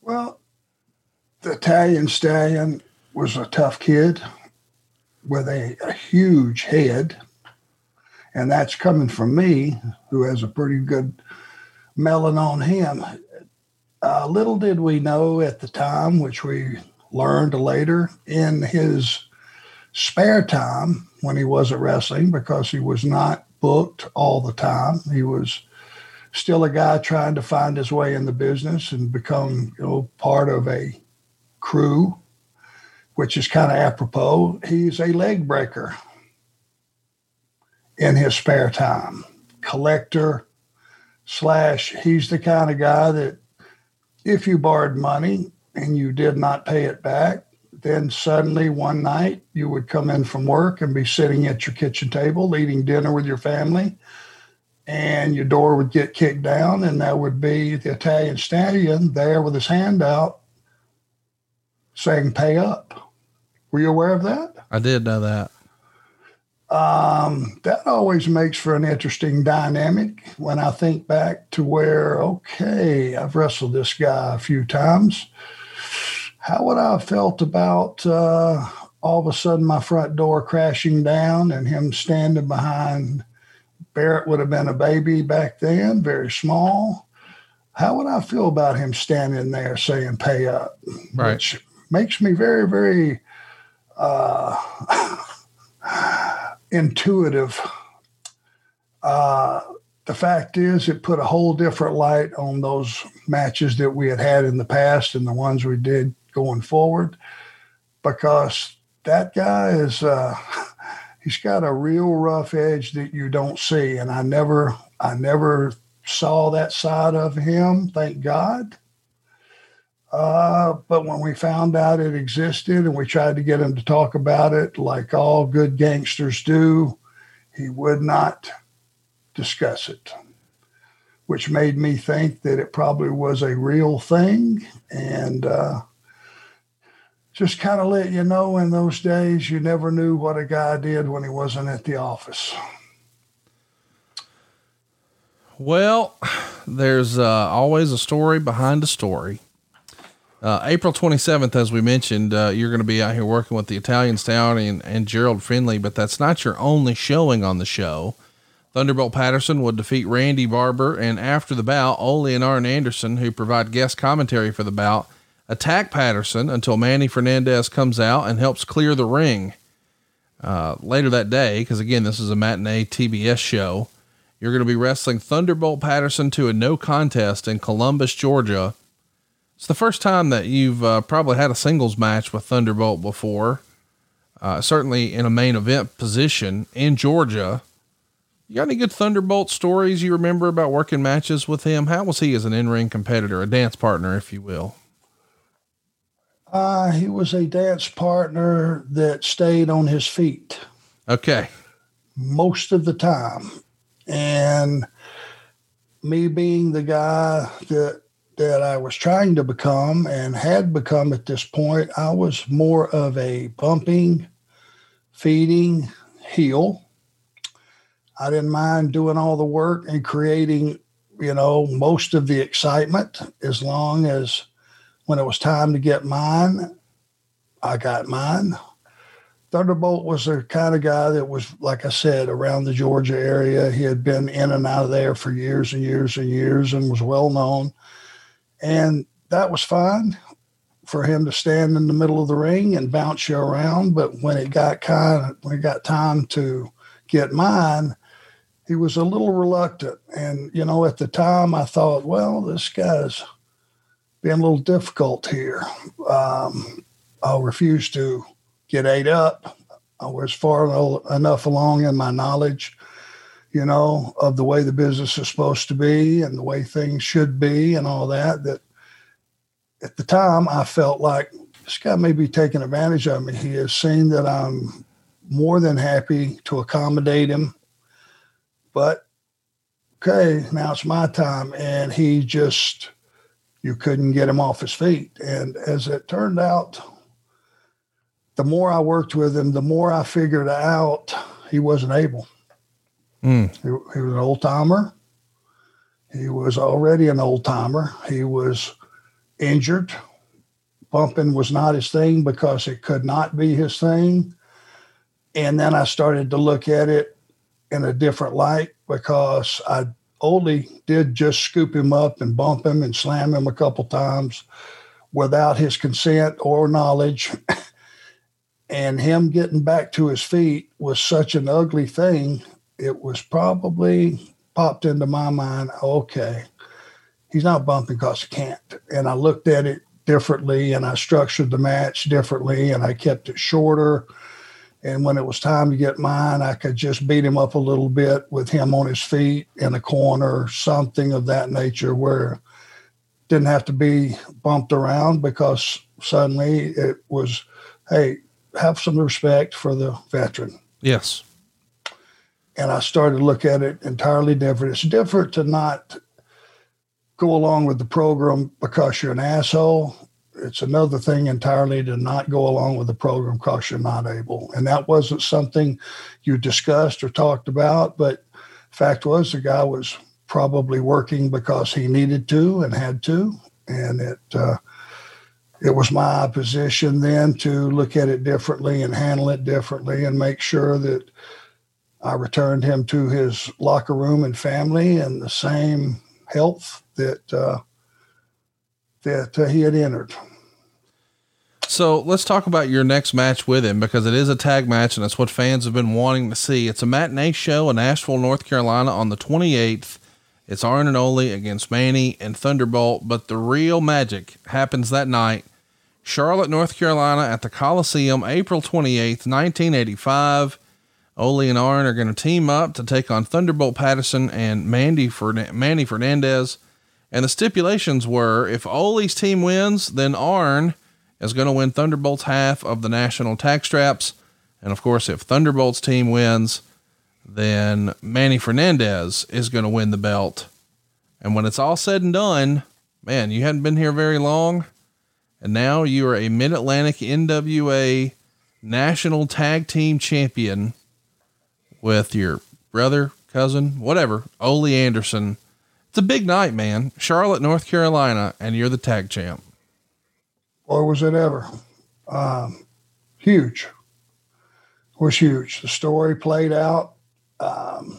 Well, the Italian Stallion was a tough kid with a, a huge head. And that's coming from me, who has a pretty good melon on him. Uh, little did we know at the time, which we learned later, in his spare time when he wasn't wrestling, because he was not booked all the time. He was still a guy trying to find his way in the business and become, you know, part of a crew, which is kind of apropos. He's a leg breaker in his spare time. Collector slash, he's the kind of guy that if you borrowed money and you did not pay it back, then suddenly one night you would come in from work and be sitting at your kitchen table eating dinner with your family, and your door would get kicked down, and that would be the Italian Stallion there with his hand out saying, "Pay up." Were you aware of that? I did know that. Um, that always makes for an interesting dynamic when I think back to where, okay, I've wrestled this guy a few times. How would I have felt about uh, all of a sudden my front door crashing down and him standing behind? Barrett would have been a baby back then, very small. How would I feel about him standing there saying, "Pay up"? Right. Which makes me very, very uh, intuitive. Uh, the fact is, it put a whole different light on those matches that we had had in the past and the ones we did going forward, because that guy is, uh, he's got a real rough edge that you don't see. And I never, I never saw that side of him, thank God. Uh, but when we found out it existed and we tried to get him to talk about it, like all good gangsters do, he would not discuss it, which made me think that it probably was a real thing. And uh, just kind of let you know, in those days, you never knew what a guy did when he wasn't at the office. Well, there's uh, always a story behind a story. Uh, April twenty-seventh, as we mentioned, uh, you're going to be out here working with the Italian Stallion and, and Gerald Finley, but that's not your only showing on the show. Thunderbolt Patterson would defeat Randy Barber, and after the bout, Ole and Arn Anderson, who provide guest commentary for the bout, attack Patterson until Manny Fernandez comes out and helps clear the ring. Uh, later that day, because again, this is a matinee T B S show, you're going to be wrestling Thunderbolt Patterson to a no contest in Columbus, Georgia. It's the first time that you've uh, probably had a singles match with Thunderbolt before, uh, certainly in a main event position in Georgia. You got any good Thunderbolt stories you remember about working matches with him? How was he as an in-ring competitor, a dance partner, if you will? Uh, he was a dance partner that stayed on his feet. Okay. Most of the time. And me being the guy that that I was trying to become and had become at this point, I was more of a bumping, feeding heel. I didn't mind doing all the work and creating, you know, most of the excitement, as long as when it was time to get mine, I got mine. Thunderbolt was the kind of guy that was, like I said, around the Georgia area. He had been in and out of there for years and years and years and was well known. And that was fine for him to stand in the middle of the ring and bounce you around. But when it got kind of, when it got time to get mine, he was a little reluctant. And, you know, at the time I thought, well, this guy's being a little difficult here. Um, I'll refuse to get ate up. I was far enough along in my knowledge, you know, of the way the business is supposed to be and the way things should be and all that, that at the time I felt like this guy may be taking advantage of me. He has seen that I'm more than happy to accommodate him, but okay, now it's my time. And he just, you couldn't get him off his feet. And as it turned out, the more I worked with him, the more I figured out he wasn't able. Mm. He, he was an old timer. He was already an old timer. He was injured. Bumping was not his thing because it could not be his thing. And then I started to look at it in a different light because I Ole did just scoop him up and bump him and slam him a couple times without his consent or knowledge. And him getting back to his feet was such an ugly thing. It was probably popped into my mind, okay, he's not bumping because he can't. And I looked at it differently, and I structured the match differently, and I kept it shorter. And when it was time to get mine, I could just beat him up a little bit with him on his feet in a corner, something of that nature, where didn't have to be bumped around, because suddenly it was, hey, have some respect for the veteran. Yes. And I started to look at it entirely different. It's different to not go along with the program because you're an asshole. It's another thing entirely to not go along with the program because you're not able. And that wasn't something you discussed or talked about, but fact was the guy was probably working because he needed to and had to. And it uh, it was my position then to look at it differently and handle it differently and make sure that I returned him to his locker room and family and the same health that uh, that uh, he had entered. So let's talk about your next match with him, because it is a tag match and it's what fans have been wanting to see. It's a matinee show in Asheville, North Carolina on the twenty-eighth. It's Arn and Ole against Manny and Thunderbolt, but the real magic happens that night. Charlotte, North Carolina at the Coliseum, April twenty-eighth, nineteen eighty-five. Ole and Arn are going to team up to take on Thunderbolt Patterson and Mandy Fern- Manny Fernandez. And the stipulations were, if Ole's team wins, then Arn is going to win Thunderbolt's half of the national tag straps. And of course, if Thunderbolt's team wins, then Manny Fernandez is going to win the belt. And when it's all said and done, man, you hadn't been here very long, and now you are a Mid-Atlantic N W A national tag team champion with your brother, cousin, whatever, Ole Anderson. It's a big night, man. Charlotte, North Carolina, and you're the tag champ. Or was it ever? Um, huge. It was huge. The story played out. Um,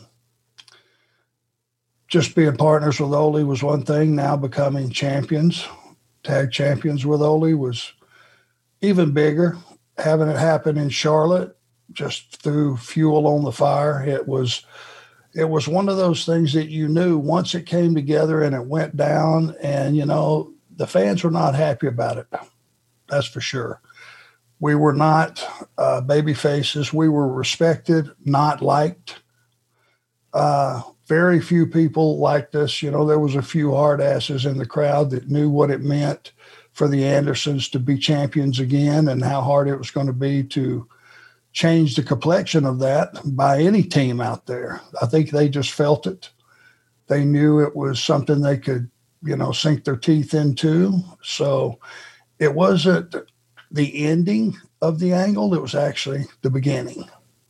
just being partners with Ole was one thing. Now becoming champions, tag champions with Ole, was even bigger. Having it happen in Charlotte just threw fuel on the fire. It was, it was one of those things that you knew once it came together and it went down, and, you know, the fans were not happy about it. That's for sure. We were not uh, baby faces. We were respected, not liked. Uh, very few people liked us. You know, there was a few hard asses in the crowd that knew what it meant for the Andersons to be champions again and how hard it was going to be to change the complexion of that by any team out there. I think they just felt it. They knew it was something they could, you know, sink their teeth into. So it wasn't the ending of the angle. It was actually the beginning.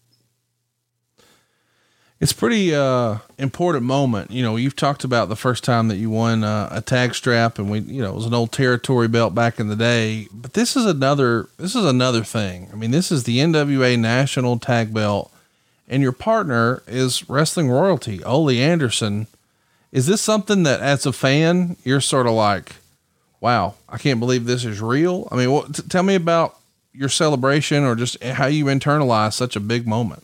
It's pretty, uh, important moment. You know, you've talked about the first time that you won uh, a tag strap, and we, you know, it was an old territory belt back in the day, but this is another, this is another thing. I mean, this is the N W A national tag belt, and your partner is wrestling royalty, Ole Anderson. Is this something that as a fan, you're sort of like, wow, I can't believe this is real? I mean, what, t- tell me about your celebration, or just how you internalize such a big moment.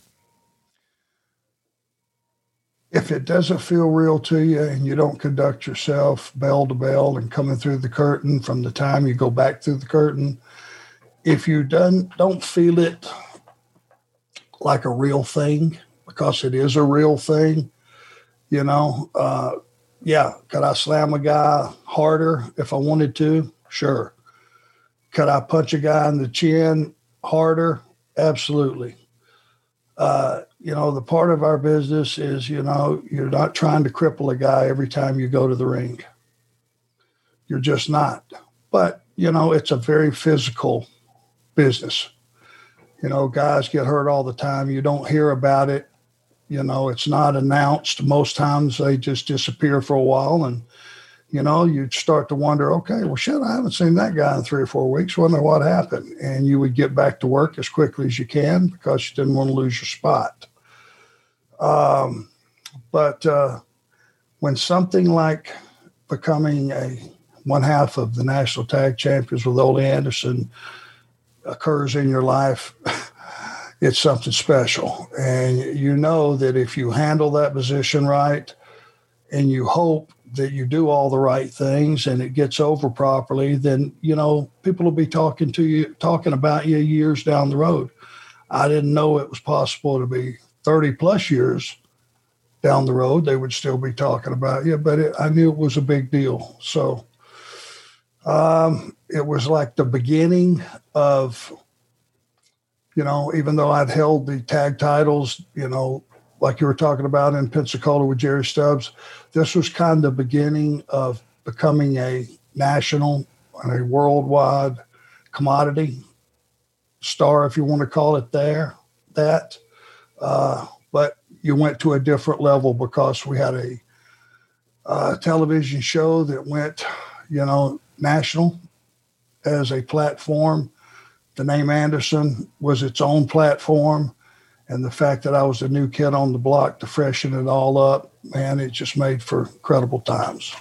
If it doesn't feel real to you and you don't conduct yourself bell to bell and coming through the curtain from the time you go back through the curtain, if you don't, don't feel it like a real thing, because it is a real thing, you know, uh, yeah. Could I slam a guy harder if I wanted to? Sure. Could I punch a guy in the chin harder? Absolutely. Uh, you know, the part of our business is, you know, you're not trying to cripple a guy every time you go to the ring. You're just not. But, you know, it's a very physical business. You know, guys get hurt all the time. You don't hear about it. You know, it's not announced. Most times they just disappear for a while, and you know, you'd start to wonder, okay, well, shit, I haven't seen that guy in three or four weeks. Wonder what happened. And you would get back to work as quickly as you can because you didn't want to lose your spot. Um, but uh, when something like becoming a one half of the national tag champions with Ole Anderson occurs in your life, it's something special. And you know that if you handle that position right, and you hope that you do all the right things and it gets over properly, then, you know, people will be talking to you, talking about you years down the road. I didn't know it was possible to be thirty plus years down the road. They would still be talking about you, but it, I knew it was a big deal. So um, it was like the beginning of, you know, even though I'd held the tag titles, you know, like you were talking about in Pensacola with Jerry Stubbs, this was kind of the beginning of becoming a national and a worldwide commodity star, if you want to call it there, that. Uh, but you went to a different level because we had a uh, television show that went, you know, national as a platform. The name Anderson was its own platform. And the fact that I was the new kid on the block to freshen it all up, man, it just made for incredible times.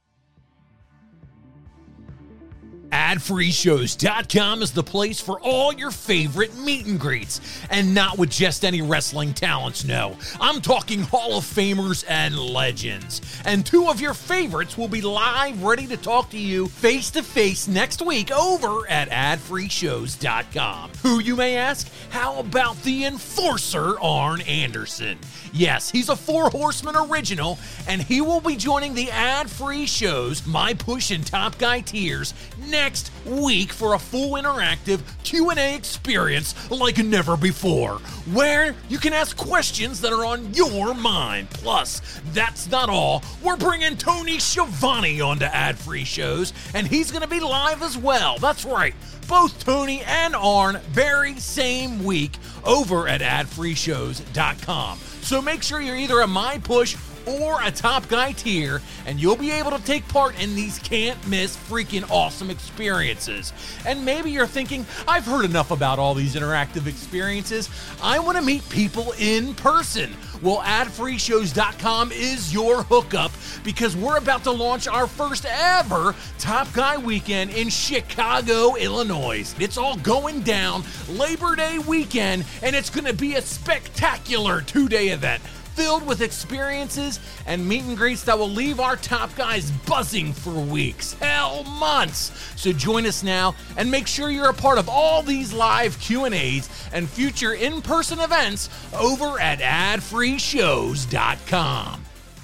ad free shows dot com is the place for all your favorite meet and greets. And not with just any wrestling talents, no. I'm talking Hall of Famers and legends. And two of your favorites will be live, ready to talk to you face-to-face next week over at ad free shows dot com. Who, you may ask? How about the Enforcer, Arn Anderson? Yes, he's a Four Horsemen original, and he will be joining the ad-free shows, My Push and Top Guy tiers, next week for a full interactive Q and A experience like never before, where you can ask questions that are on your mind. Plus, that's not all. We're bringing Tony Schiavone onto ad-free shows, and he's going to be live as well. That's right. Both Tony and Arn, very same week over at ad free shows dot com. So make sure you're either a My Push or a Top Guy tier, and you'll be able to take part in these can't-miss freaking awesome experiences. And maybe you're thinking, I've heard enough about all these interactive experiences. I want to meet people in person. Well, ad free shows dot com is your hookup, because we're about to launch our first ever Top Guy weekend in Chicago, Illinois. It's all going down Labor Day weekend, and it's going to be a spectacular two-day event filled with experiences and meet and greets that will leave our top guys buzzing for weeks, hell, months. So join us now and make sure you're a part of all these live Q and A's and future in-person events over at ad free shows dot com.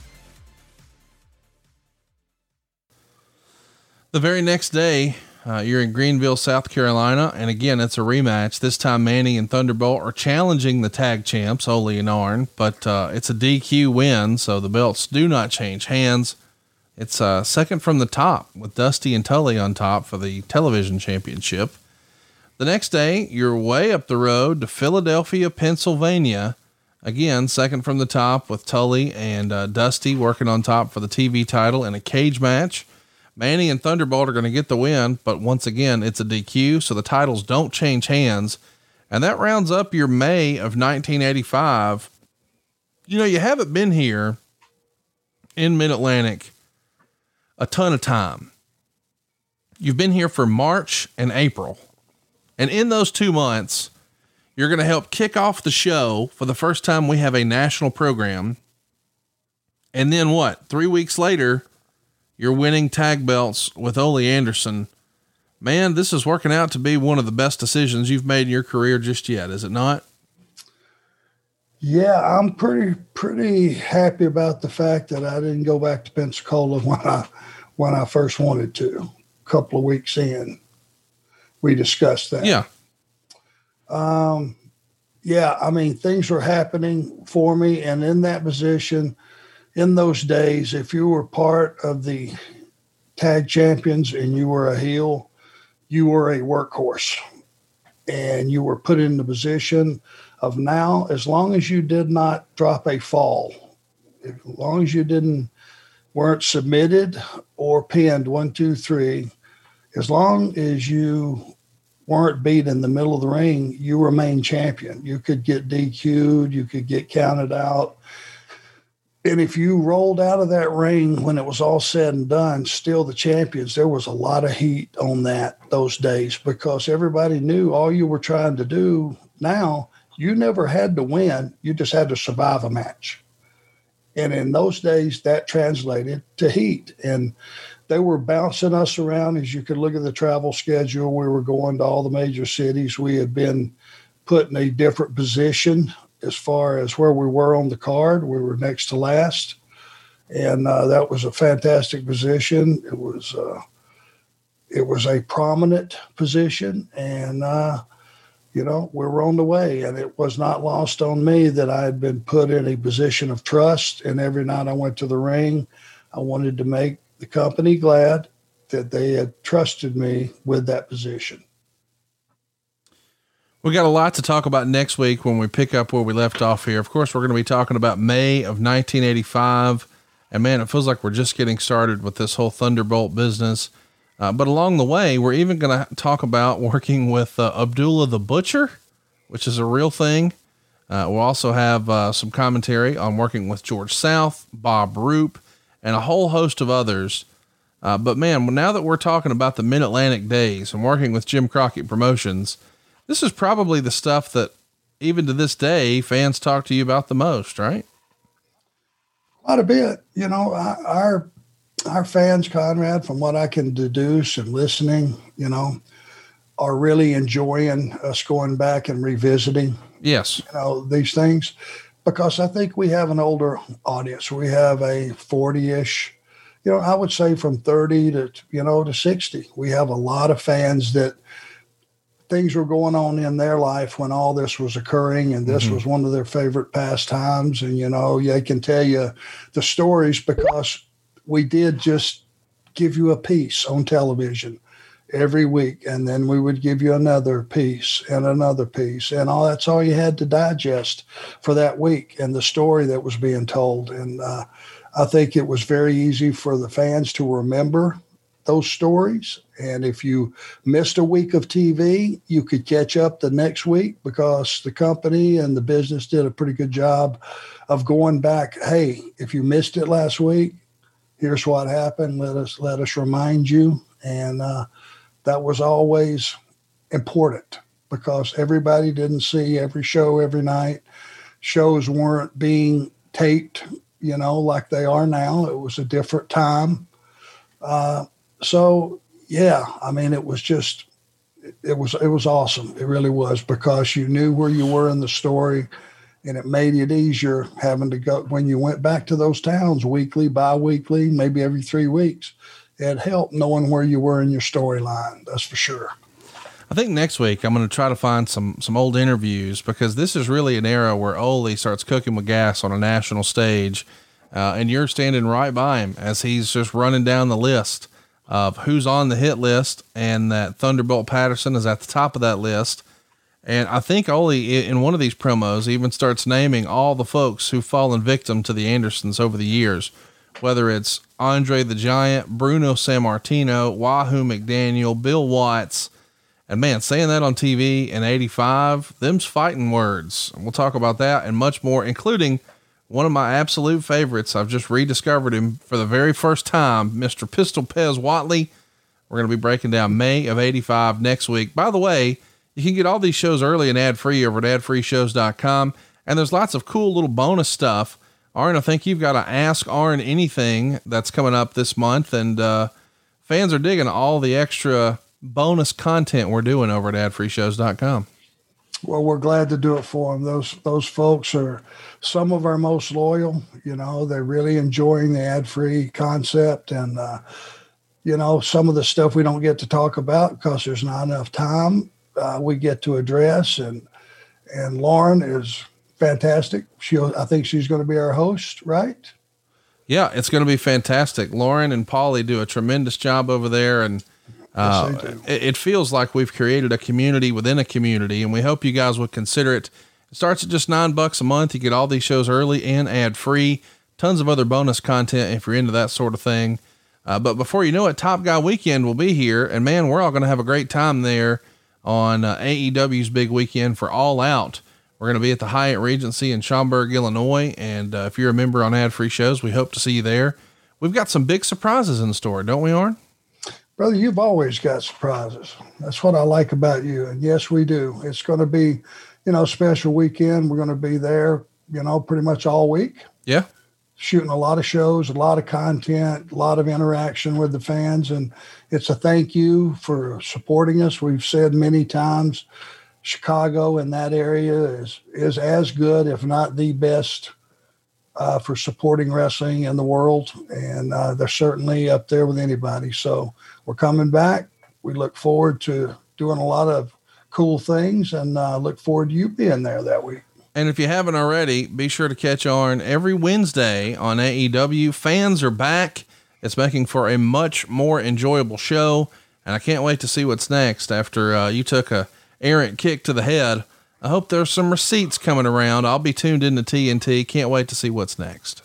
The very next day, uh, you're in Greenville, South Carolina. And again, it's a rematch. This time, Manning and Thunderbolt are challenging the tag champs, Ole and Arn, but uh, it's a D Q win. So the belts do not change hands. It's uh, second from the top with Dusty and Tully on top for the television championship. The next day, you're way up the road to Philadelphia, Pennsylvania. Again, second from the top with Tully and uh, Dusty working on top for the T V title in a cage match. Manning and Thunderbolt are going to get the win, but once again, it's a D Q, so the titles don't change hands. And that rounds up your May of nineteen eighty-five. You know, you haven't been here in Mid-Atlantic a ton of time. You've been here for March and April. And in those two months, you're going to help kick off the show for the first time we have a national program. And then what? Three weeks later, you're winning tag belts with Ole Anderson. Man, this is working out to be one of the best decisions you've made in your career just yet, is it not? Yeah, I'm pretty, pretty happy about the fact that I didn't go back to Pensacola when I, when I first wanted to. A couple of weeks in, we discussed that. Yeah. Um, yeah, I mean, things were happening for me, and in that position, in those days, if you were part of the tag champions and you were a heel, you were a workhorse, and you were put in the position of now, as long as you did not drop a fall, as long as you didn't weren't submitted or pinned one, two, three, as long as you weren't beat in the middle of the ring, you remain champion. You could get D Q'd, you could get counted out. And if you rolled out of that ring when it was all said and done, still the champions, there was a lot of heat on that those days because everybody knew all you were trying to do. Now, you never had to win. You just had to survive a match. And in those days, that translated to heat. And they were bouncing us around. As you could look at the travel schedule, we were going to all the major cities. We had been put in a different position as far as where we were on the card. We were next to last. And uh, that was a fantastic position. It was, uh, it was a prominent position. And, uh, you know, we were on the way. And it was not lost on me that I had been put in a position of trust. And every night I went to the ring, I wanted to make the company glad that they had trusted me with that position. We got a lot to talk about next week when we pick up where we left off here. Of course, we're going to be talking about May of nineteen eighty-five. And man, it feels like we're just getting started with this whole Thunderbolt business. Uh, but along the way, we're even going to talk about working with uh, Abdullah the Butcher, which is a real thing. Uh, we'll also have uh, some commentary on working with George South, Bob Roop, and a whole host of others. Uh, but man, now that we're talking about the Mid-Atlantic days and working with Jim Crockett Promotions, this is probably the stuff that even to this day, fans talk to you about the most, right? Quite a bit. You know, our, our fans, Conrad, from what I can deduce and listening, you know, are really enjoying us going back and revisiting, yes, you know, these things, because I think we have an older audience. We have a forty-ish, you know, I would say from thirty to, you know, to sixty. We have a lot of fans that things were going on in their life when all this was occurring, and this mm-hmm. was one of their favorite pastimes. And, you know, they can tell you the stories because we did just give you a piece on television every week. And then we would give you another piece and another piece, and all that's all you had to digest for that week and the story that was being told. And uh, I think it was very easy for the fans to remember those stories. And if you missed a week of T V, you could catch up the next week because the company and the business did a pretty good job of going back. Hey, if you missed it last week, here's what happened. Let us, let us remind you. And uh, that was always important because everybody didn't see every show every night. Shows weren't being taped, you know, like they are now. It was a different time. Uh, So, yeah, I mean, it was just, it was, it was awesome. It really was, because you knew where you were in the story, and it made it easier having to go when you went back to those towns weekly, bi-weekly, maybe every three weeks. It helped knowing where you were in your storyline. That's for sure. I think next week I'm going to try to find some, some old interviews, because this is really an era where Ole starts cooking with gas on a national stage. Uh, and you're standing right by him as he's just running down the list of who's on the hit list, and that Thunderbolt Patterson is at the top of that list. And I think Ole in one of these promos even starts naming all the folks who've fallen victim to the Andersons over the years, whether it's Andre the Giant, Bruno Sammartino, Wahoo McDaniel, Bill Watts. And man, saying that on T V in eighty-five, them's fighting words. We'll talk about that and much more, including one of my absolute favorites. I've just rediscovered him for the very first time, Mister Pistol Pez Whatley. We're going to be breaking down May of eighty-five next week. By the way, you can get all these shows early and ad free over at ad free shows dot com. And there's lots of cool little bonus stuff. Arn, I think you've got to Ask Arn Anything that's coming up this month. And, uh, fans are digging all the extra bonus content we're doing over at ad free shows dot com. Well, we're glad to do it for them. Those, those folks are some of our most loyal. You know, they're really enjoying the ad-free concept. And, uh, you know, some of the stuff we don't get to talk about because there's not enough time, uh, we get to address. And, and Lauren is fantastic. She, I think she's going to be our host, right? Yeah, it's going to be fantastic. Lauren and Paulie do a tremendous job over there. And, Uh, yes, it, it feels like we've created a community within a community, and we hope you guys would consider it. It starts at just nine bucks a month. You get all these shows early and ad free. tons of other bonus content if you're into that sort of thing. Uh, but before you know it, Top Guy Weekend will be here, and man, we're all going to have a great time there on uh, A E W's big weekend for All Out. We're going to be at the Hyatt Regency in Schaumburg, Illinois. And uh, if you're a member on Ad Free Shows, we hope to see you there. We've got some big surprises in store, don't we, Arn? Brother, you've always got surprises. That's what I like about you. And yes, we do. It's going to be, you know, special weekend. We're going to be there, you know, pretty much all week. Yeah. Shooting a lot of shows, a lot of content, a lot of interaction with the fans. And it's a thank you for supporting us. We've said many times, Chicago in that area is, is as good, if not the best, uh, for supporting wrestling in the world. And uh, they're certainly up there with anybody. So we're coming back. We look forward to doing a lot of cool things, and uh, look forward to you being there that week. And if you haven't already, be sure to catch Arn every Wednesday on A E W. Fans are back. It's making for a much more enjoyable show. And I can't wait to see what's next after uh, you took a errant kick to the head. I hope there's some receipts coming around. I'll be tuned into T N T. Can't wait to see what's next.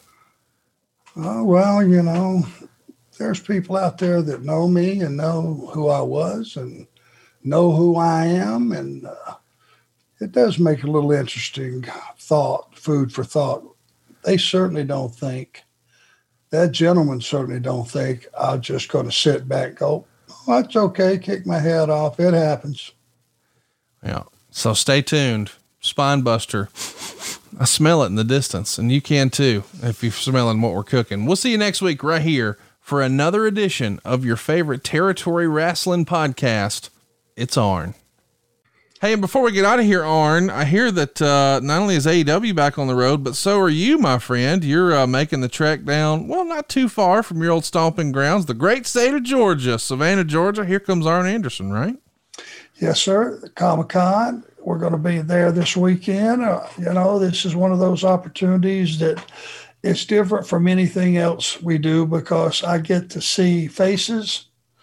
Oh, well, you know, there's people out there that know me and know who I was and know who I am. And, uh, it does make a little interesting thought, food for thought. They certainly don't think, that gentleman certainly don't think I'm just going to sit back and go, oh, that's okay, kick my head off. It happens. Yeah. So stay tuned. Spine Buster. I smell it in the distance, and you can too, if you're smelling what we're cooking. We'll see you next week right here for another edition of your favorite Territory Wrestling podcast. It's Arn. Hey, and before we get out of here, Arn, I hear that uh, not only is A E W back on the road, but so are you, my friend. You're uh, making the trek down, well, not too far from your old stomping grounds, the great state of Georgia, Savannah, Georgia. Here comes Arn Anderson, right? Yes, sir. The Comic-Con. We're going to be there this weekend. Uh, you know, this is one of those opportunities that it's different from anything else we do, because I get to see faces,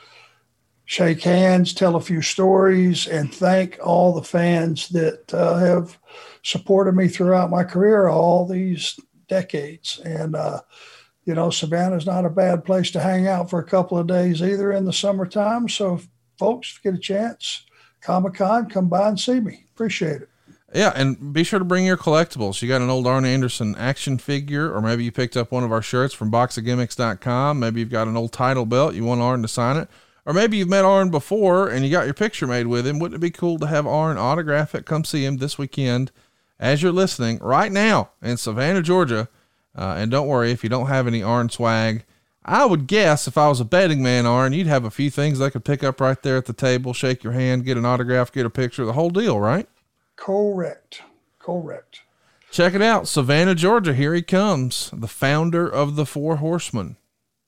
shake hands, tell a few stories, and thank all the fans that uh, have supported me throughout my career, all these decades. And, uh, you know, Savannah's not a bad place to hang out for a couple of days either in the summertime. So, if folks, get a chance, Comic-Con, come by and see me. Appreciate it. Yeah, and be sure to bring your collectibles. You got an old Arn Anderson action figure, or maybe you picked up one of our shirts from box of gimmicks dot com. Maybe you've got an old title belt. You want Arn to sign it. Or maybe you've met Arn before and you got your picture made with him. Wouldn't it be cool to have Arn autograph it? Come see him this weekend as you're listening right now in Savannah, Georgia. Uh, and don't worry if you don't have any Arn swag. I would guess if I was a betting man, Arn, you'd have a few things they could pick up right there at the table, shake your hand, get an autograph, get a picture, the whole deal, right? Correct. Correct. Check it out. Savannah, Georgia. Here he comes. The founder of the Four Horsemen.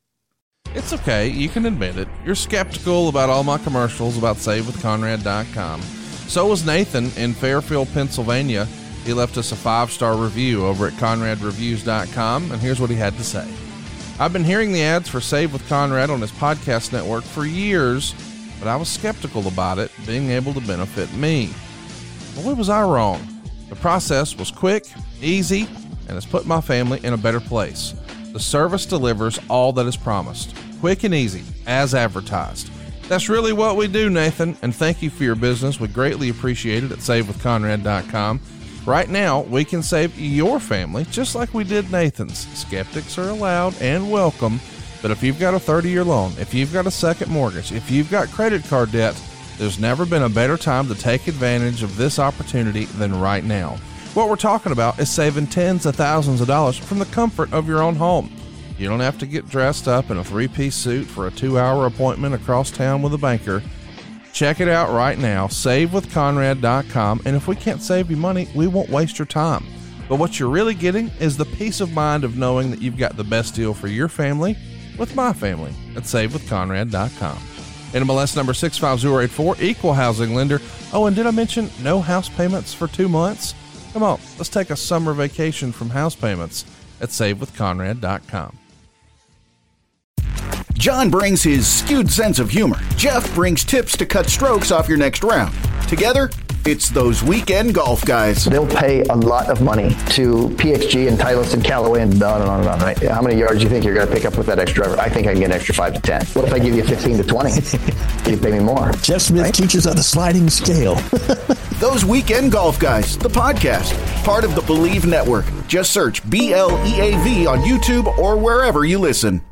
It's okay. You can admit it. You're skeptical about all my commercials about save with conrad dot com. So was Nathan in Fairfield, Pennsylvania. He left us a five-star review over at conrad reviews dot com. And here's what he had to say. I've been hearing the ads for Save with Conrad on his podcast network for years, but I was skeptical about it being able to benefit me. Boy, was I wrong. The process was quick, easy, and has put my family in a better place. The service delivers all that is promised. Quick and easy, as advertised. That's really what we do, Nathan, and thank you for your business. We greatly appreciate it at save with conrad dot com. Right now, we can save your family just like we did Nathan's. Skeptics are allowed and welcome, but if you've got a thirty-year loan, if you've got a second mortgage, if you've got credit card debt, there's never been a better time to take advantage of this opportunity than right now. What we're talking about is saving tens of thousands of dollars from the comfort of your own home. You don't have to get dressed up in a three-piece suit for a two-hour appointment across town with a banker. Check it out right now, save with conrad dot com, and if we can't save you money, we won't waste your time. But what you're really getting is the peace of mind of knowing that you've got the best deal for your family with my family at save with conrad dot com. N M L S number six five zero eight four, equal housing lender. Oh, and did I mention no house payments for two months? Come on, let's take a summer vacation from house payments at save with conrad dot com. John brings his skewed sense of humor. Jeff brings tips to cut strokes off your next round. Together, It's those weekend golf guys. They'll pay a lot of money to P X G and Titleist and Callaway and on and on and on, right? How many yards do you think you're going to pick up with that extra driver? I think I can get an extra five to ten. What if I give you fifteen to twenty? You pay me more. Jeff Smith right? teaches on a sliding scale. Those Weekend Golf Guys, the podcast, part of the Believe Network. Just search B L E A V on YouTube or wherever you listen.